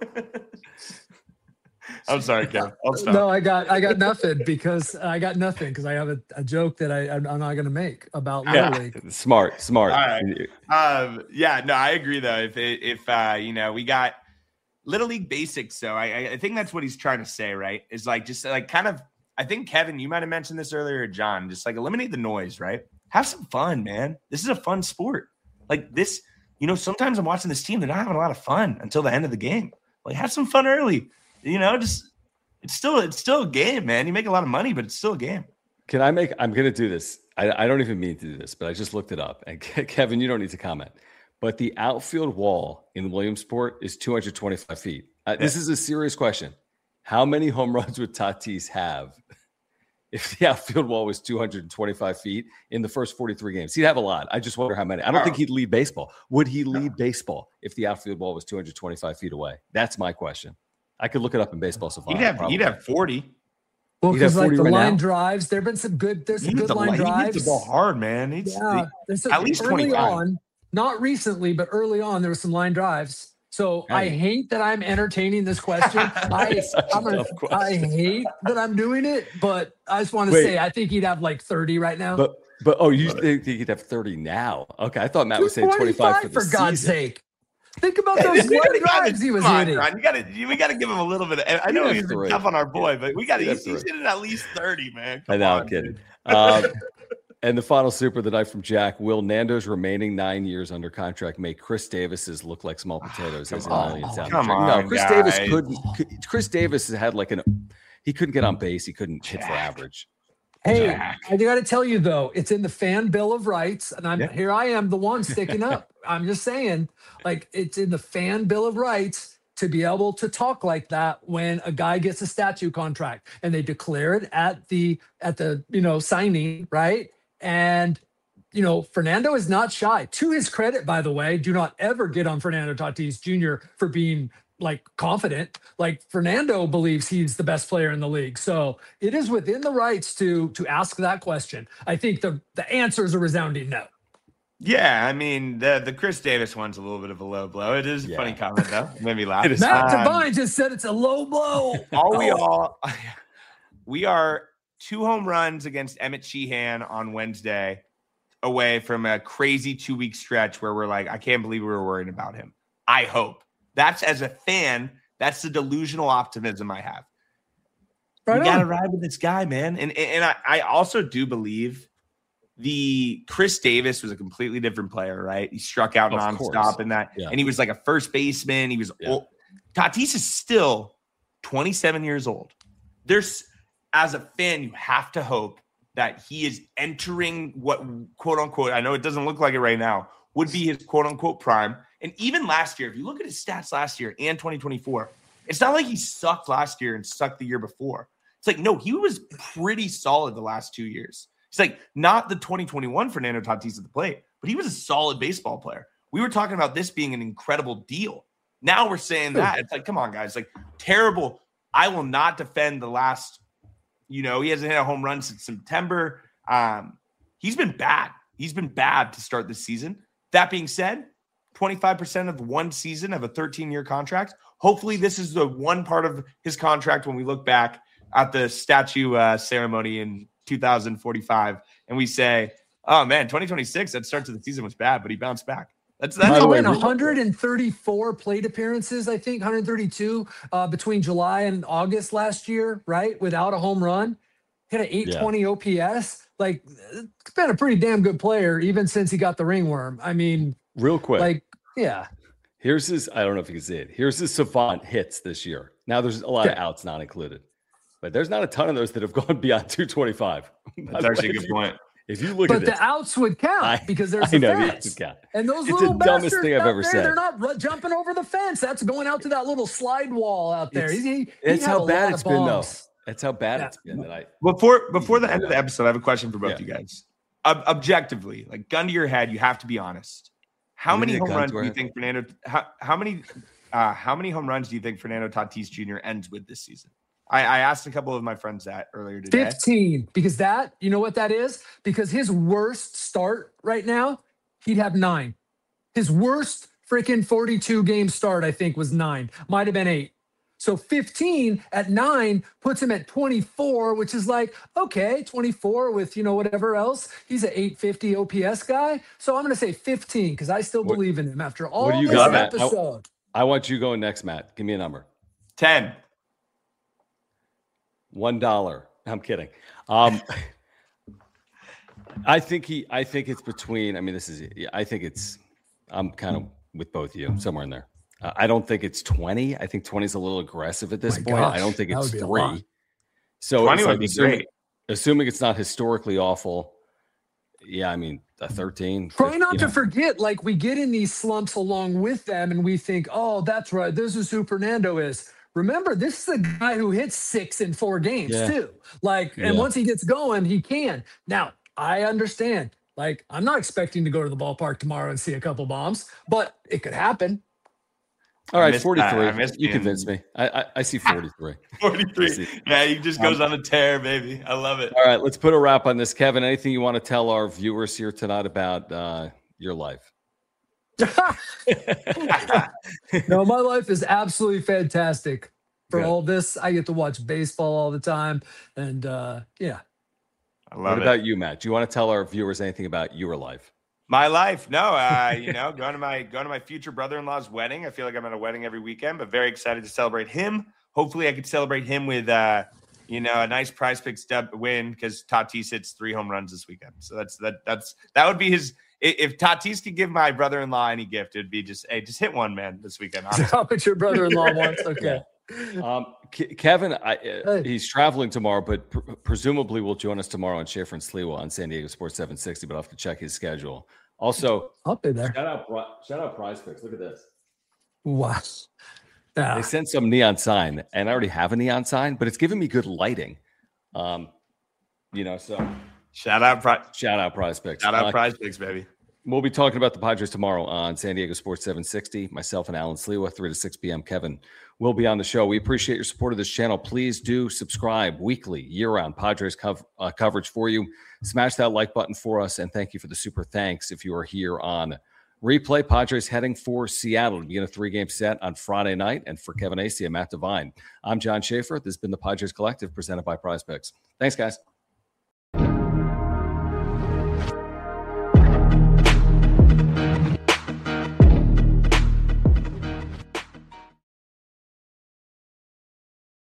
Speaker 3: I'm sorry, Kev. I'll stop.
Speaker 2: No, I got I got nothing because I got nothing because I have a, a joke that I I'm I'm not gonna make about
Speaker 3: Yeah.
Speaker 2: Little League.
Speaker 1: Smart, smart.
Speaker 3: All right. Um, yeah, no, I agree though. If if uh, you know, we got Little League basics, so I I think that's what he's trying to say, right? Is like just like kind of. I think Kevin, you might have mentioned this earlier, John. Just like eliminate the noise, right? Have some fun, man. This is a fun sport. Like this, you know. Sometimes I'm watching this team; they're not having a lot of fun until the end of the game. Like have some fun early. You know, just It's still it's still a game, man. You make a lot of money, but it's still a game.
Speaker 1: Can I make? I'm going to do this. I, I don't even mean to do this, but I just looked it up. And Kevin, you don't need to comment. But the outfield wall in Williamsport is two hundred twenty-five feet. Uh, this is a serious question. How many home runs would Tatis have if the outfield wall was two hundred twenty-five feet in the first forty-three games? He'd have a lot. I just wonder how many. I don't think he'd lead baseball. Would he lead baseball if the outfield wall was two hundred twenty-five feet away? That's my question. I could look it up in Baseball Savant.
Speaker 3: He'd have, he'd have forty.
Speaker 2: Well,
Speaker 1: He'd have
Speaker 2: because like the
Speaker 1: right
Speaker 2: line
Speaker 1: now.
Speaker 2: drives, there've been some good. There's some
Speaker 3: He
Speaker 2: good
Speaker 3: needs the
Speaker 2: line
Speaker 3: he
Speaker 2: drives.
Speaker 3: needs the ball hard, man. He's
Speaker 2: Yeah, there's some,
Speaker 3: at least
Speaker 2: early
Speaker 3: twenty-five.
Speaker 2: on, not recently, but early on, there were some line drives. So I
Speaker 1: Hey.
Speaker 2: hate that I'm entertaining this question. I,
Speaker 1: It's such a
Speaker 2: I'm gonna,
Speaker 1: tough question.
Speaker 2: I hate that I'm doing it, but I just want to
Speaker 1: Wait.
Speaker 2: say I think he'd have like thirty right now.
Speaker 1: But but oh, you think he'd have thirty now? Okay, I thought Matt was saying twenty-five for the
Speaker 2: for God's
Speaker 1: season.
Speaker 2: sake. Think about those
Speaker 3: We gotta-
Speaker 2: line drives he was
Speaker 3: come on,
Speaker 2: hitting.
Speaker 3: Ron, you gotta we gotta give him a little bit of, I know
Speaker 1: have
Speaker 3: he's been
Speaker 1: three.
Speaker 3: tough on our boy, but we gotta
Speaker 1: He'd have
Speaker 3: he's, he's
Speaker 1: three.
Speaker 3: hitting at least thirty, man.
Speaker 1: I
Speaker 3: Come
Speaker 1: know,
Speaker 3: on,
Speaker 1: I'm kidding.
Speaker 3: dude.
Speaker 1: Um, and the final super of the night from Jack: will Nando's remaining nine years under contract make Chris Davis's look like small potatoes as in
Speaker 3: on.
Speaker 1: millions down
Speaker 3: Come
Speaker 1: the track? No,
Speaker 3: on,
Speaker 1: Chris Davis
Speaker 3: guys.
Speaker 1: couldn't. could- Chris Davis had like an he couldn't get on base. He couldn't hit for average.
Speaker 2: Hey,
Speaker 3: Jack.
Speaker 2: I got to tell you though, it's in the fan bill of rights, and I'm
Speaker 3: Yeah.
Speaker 2: here. I am the one sticking up. I'm just saying, like it's in the fan bill of rights to be able to talk like that when a guy gets a statute contract and they declare it at the at the you know signing, right? And you know, Fernando is not shy. To his credit, by the way, do not ever get on Fernando Tatis Junior for being like confident. Like Fernando believes he's the best player in the league. So it is within the rights to to ask that question. I think the the answer is a resounding no.
Speaker 3: Yeah, I mean the the Chris Davis one's a little bit of a low blow. It is a
Speaker 1: Yeah.
Speaker 3: funny comment though. It made me laugh.
Speaker 1: It is.
Speaker 2: Matt
Speaker 3: Um,
Speaker 2: Devine just said it's a low blow.
Speaker 3: All we
Speaker 2: Oh.
Speaker 3: all we are two home runs against Emmett Sheehan on Wednesday away from a crazy two-week stretch where we're like, I can't believe we were worrying about him. I hope. That's as a fan, that's the delusional optimism I have.
Speaker 2: Right
Speaker 3: you gotta
Speaker 2: on.
Speaker 3: ride with this guy, man. And and I, I also do believe the Chris Davis was a completely different player, right? He struck out
Speaker 1: Of
Speaker 3: nonstop
Speaker 1: course.
Speaker 3: in that,
Speaker 1: Yeah.
Speaker 3: and he was like a first baseman. He was
Speaker 1: Yeah.
Speaker 3: old. Tatis is still twenty-seven years old. There's, as a fan, you have to hope that he is entering what quote unquote, I know it doesn't look like it right now, would be his quote unquote prime. And even last year, if you look at his stats last year and twenty twenty-four, it's not like he sucked last year and sucked the year before. It's like, no, he was pretty solid the last two years. It's like not the twenty twenty-one Fernando Tatis at the plate, but he was a solid baseball player. We were talking about this being an incredible deal. Now we're saying that. It's like, come on, guys. Like, terrible. I will not defend the last, you know, he hasn't hit a home run since September. Um, he's been bad. He's been bad to start this season. That being said, twenty-five percent of one season of a thirteen-year contract. Hopefully this is the one part of his contract when we look back at the statue uh, ceremony in two thousand forty-five and we say, oh man, twenty twenty-six, that start to the season was bad, but he bounced back. That's
Speaker 1: By
Speaker 3: that's
Speaker 1: the
Speaker 2: He
Speaker 1: way,
Speaker 2: went
Speaker 1: we-
Speaker 2: one hundred thirty-four plate appearances, I think, one hundred thirty-two uh, between July and August last year, right? Without a home run. Hit an eight twenty O P S. Like, it's been a pretty damn good player, even since he got the ringworm. I mean,
Speaker 1: Real quick,
Speaker 2: like, yeah.
Speaker 1: here's his. I don't know if you can see it. Here's his Savant hits this year. Now there's a lot of
Speaker 2: Okay.
Speaker 1: outs not included, but there's not a ton of those that have gone beyond two twenty-five.
Speaker 3: that's actually a good point.
Speaker 1: If you look
Speaker 2: But
Speaker 1: at this,
Speaker 2: the outs would count
Speaker 1: I-
Speaker 2: because there's
Speaker 1: I
Speaker 2: the
Speaker 1: know the
Speaker 2: fence.
Speaker 1: outs would count.
Speaker 2: And those
Speaker 1: It's
Speaker 2: little
Speaker 1: the dumbest
Speaker 2: bastards
Speaker 1: thing I've
Speaker 2: out
Speaker 1: ever
Speaker 2: there,
Speaker 1: said.
Speaker 2: they're not ru- jumping over the fence. That's going out to that little slide wall out there.
Speaker 1: It's-
Speaker 2: He- he
Speaker 1: That's
Speaker 2: had
Speaker 1: how
Speaker 2: a
Speaker 1: bad
Speaker 2: lot
Speaker 1: it's
Speaker 2: of
Speaker 1: been, though.
Speaker 2: bombs.
Speaker 1: That's how bad
Speaker 2: Yeah.
Speaker 1: it's been. That I
Speaker 3: Before before the end of the episode, I have a question for both
Speaker 1: Yeah.
Speaker 3: you guys. Ob- objectively, like gun to your head, you have to be honest. How
Speaker 1: What do
Speaker 3: many
Speaker 1: you mean,
Speaker 3: home
Speaker 1: gun
Speaker 3: runs
Speaker 1: to
Speaker 3: do
Speaker 1: our
Speaker 3: you
Speaker 1: head?
Speaker 3: think Fernando? How, how many? Uh, how many home runs do you think Fernando Tatis Junior ends with this season? I, I asked a couple of my friends that earlier today.
Speaker 2: fifteen, because that, you know what that is? Because his worst start right now, he'd have nine. His worst freaking forty-two game start, I think, was nine. Might have been eight. So fifteen at nine puts him at twenty-four, which is like, okay, twenty-four with, you know, whatever else. He's an eight fifty O P S guy. So I'm going to say fifteen because I still
Speaker 1: What-
Speaker 2: believe in him after all
Speaker 1: do you
Speaker 2: this
Speaker 1: got, Matt? I-
Speaker 2: episode.
Speaker 1: I want you going next, Matt. Give me a number.
Speaker 3: ten.
Speaker 1: One dollar. I'm kidding. Um, I think he. I think it's between. I mean, this is. I think it's. I'm kind of with both of you, somewhere in there. Uh, I don't think it's twenty. I think twenty is a little aggressive at this
Speaker 2: My
Speaker 1: point.
Speaker 2: gosh,
Speaker 1: I don't think
Speaker 2: that
Speaker 1: it's
Speaker 2: would be a lot.
Speaker 1: three. So
Speaker 3: twenty
Speaker 1: it's
Speaker 3: would
Speaker 1: like
Speaker 3: be
Speaker 1: assuming,
Speaker 3: great.
Speaker 1: assuming it's not historically awful. Yeah, I mean, a thirteen.
Speaker 2: Try not
Speaker 1: you
Speaker 2: to
Speaker 1: know.
Speaker 2: forget, like we get in these slumps along with them and we think, oh, that's right. This is who Fernando is. Remember, this is a guy who hits six in four games
Speaker 1: Yeah.
Speaker 2: too. Like, and
Speaker 1: Yeah.
Speaker 2: once he gets going, he can. Now, I understand. Like, I'm not expecting to go to the ballpark tomorrow and see a couple bombs, but it could happen.
Speaker 1: All
Speaker 3: I
Speaker 1: right,
Speaker 3: missed
Speaker 1: forty-three.
Speaker 3: that. I missed
Speaker 1: You
Speaker 3: being-
Speaker 1: convinced me. I, I, I see forty-three.
Speaker 3: forty-three. Yeah, he just goes on a tear, baby. I love it.
Speaker 1: All right, let's put a wrap on this. Kevin, anything you want to tell our viewers here tonight about uh, your life?
Speaker 2: No, my life is absolutely fantastic. For
Speaker 1: Good.
Speaker 2: all this, I get to watch baseball all the time. And uh, yeah.
Speaker 3: I
Speaker 1: What
Speaker 3: love it.
Speaker 1: about you, Matt? Do you want to tell our viewers anything about your life?
Speaker 3: My life, no, uh, you know, going to my going to my future brother-in-law's wedding. I feel like I'm at a wedding every weekend, but very excited to celebrate him. Hopefully, I could celebrate him with, uh, you know, a nice Prize Picks dub win because Tatis hits three home runs this weekend. So that's that that's that would be his. i- If Tatis could give my brother-in-law any gift, it'd be just hey, just hit one, man, this weekend. honestly.
Speaker 2: How much your brother-in-law wants. Okay.
Speaker 1: Um, Ke- Kevin, I, uh,
Speaker 2: Hey.
Speaker 1: he's traveling tomorrow, but pr- presumably will join us tomorrow on Schaefer and Sliwa on San Diego Sports seven sixty. But I'll have to check his schedule. Also,
Speaker 2: I'll be there.
Speaker 1: shout out, Pri- shout out Prize Picks. Look at this.
Speaker 2: Wow.
Speaker 1: They
Speaker 2: Yeah.
Speaker 1: sent some neon sign, and I already have a neon sign, but it's giving me good lighting. Um, you know, so
Speaker 3: Shout out, Pri-
Speaker 1: shout out Prize Picks.
Speaker 3: shout out,
Speaker 1: Uh,
Speaker 3: Prize Picks, baby.
Speaker 1: We'll be talking about the Padres tomorrow on San Diego Sports seven sixty. Myself and Alan Sliwa, three to six p.m. Kevin will be on the show. We appreciate your support of this channel. Please do subscribe weekly, year-round Padres cov- uh, coverage for you. Smash that like button for us, and thank you for the super thanks if you are here on replay. Padres heading for Seattle to begin a three-game set on Friday night. And for Kevin Acee and Matt Devine, I'm John Schaefer. This has been the Padres Collective presented by Prize Picks. Thanks, guys.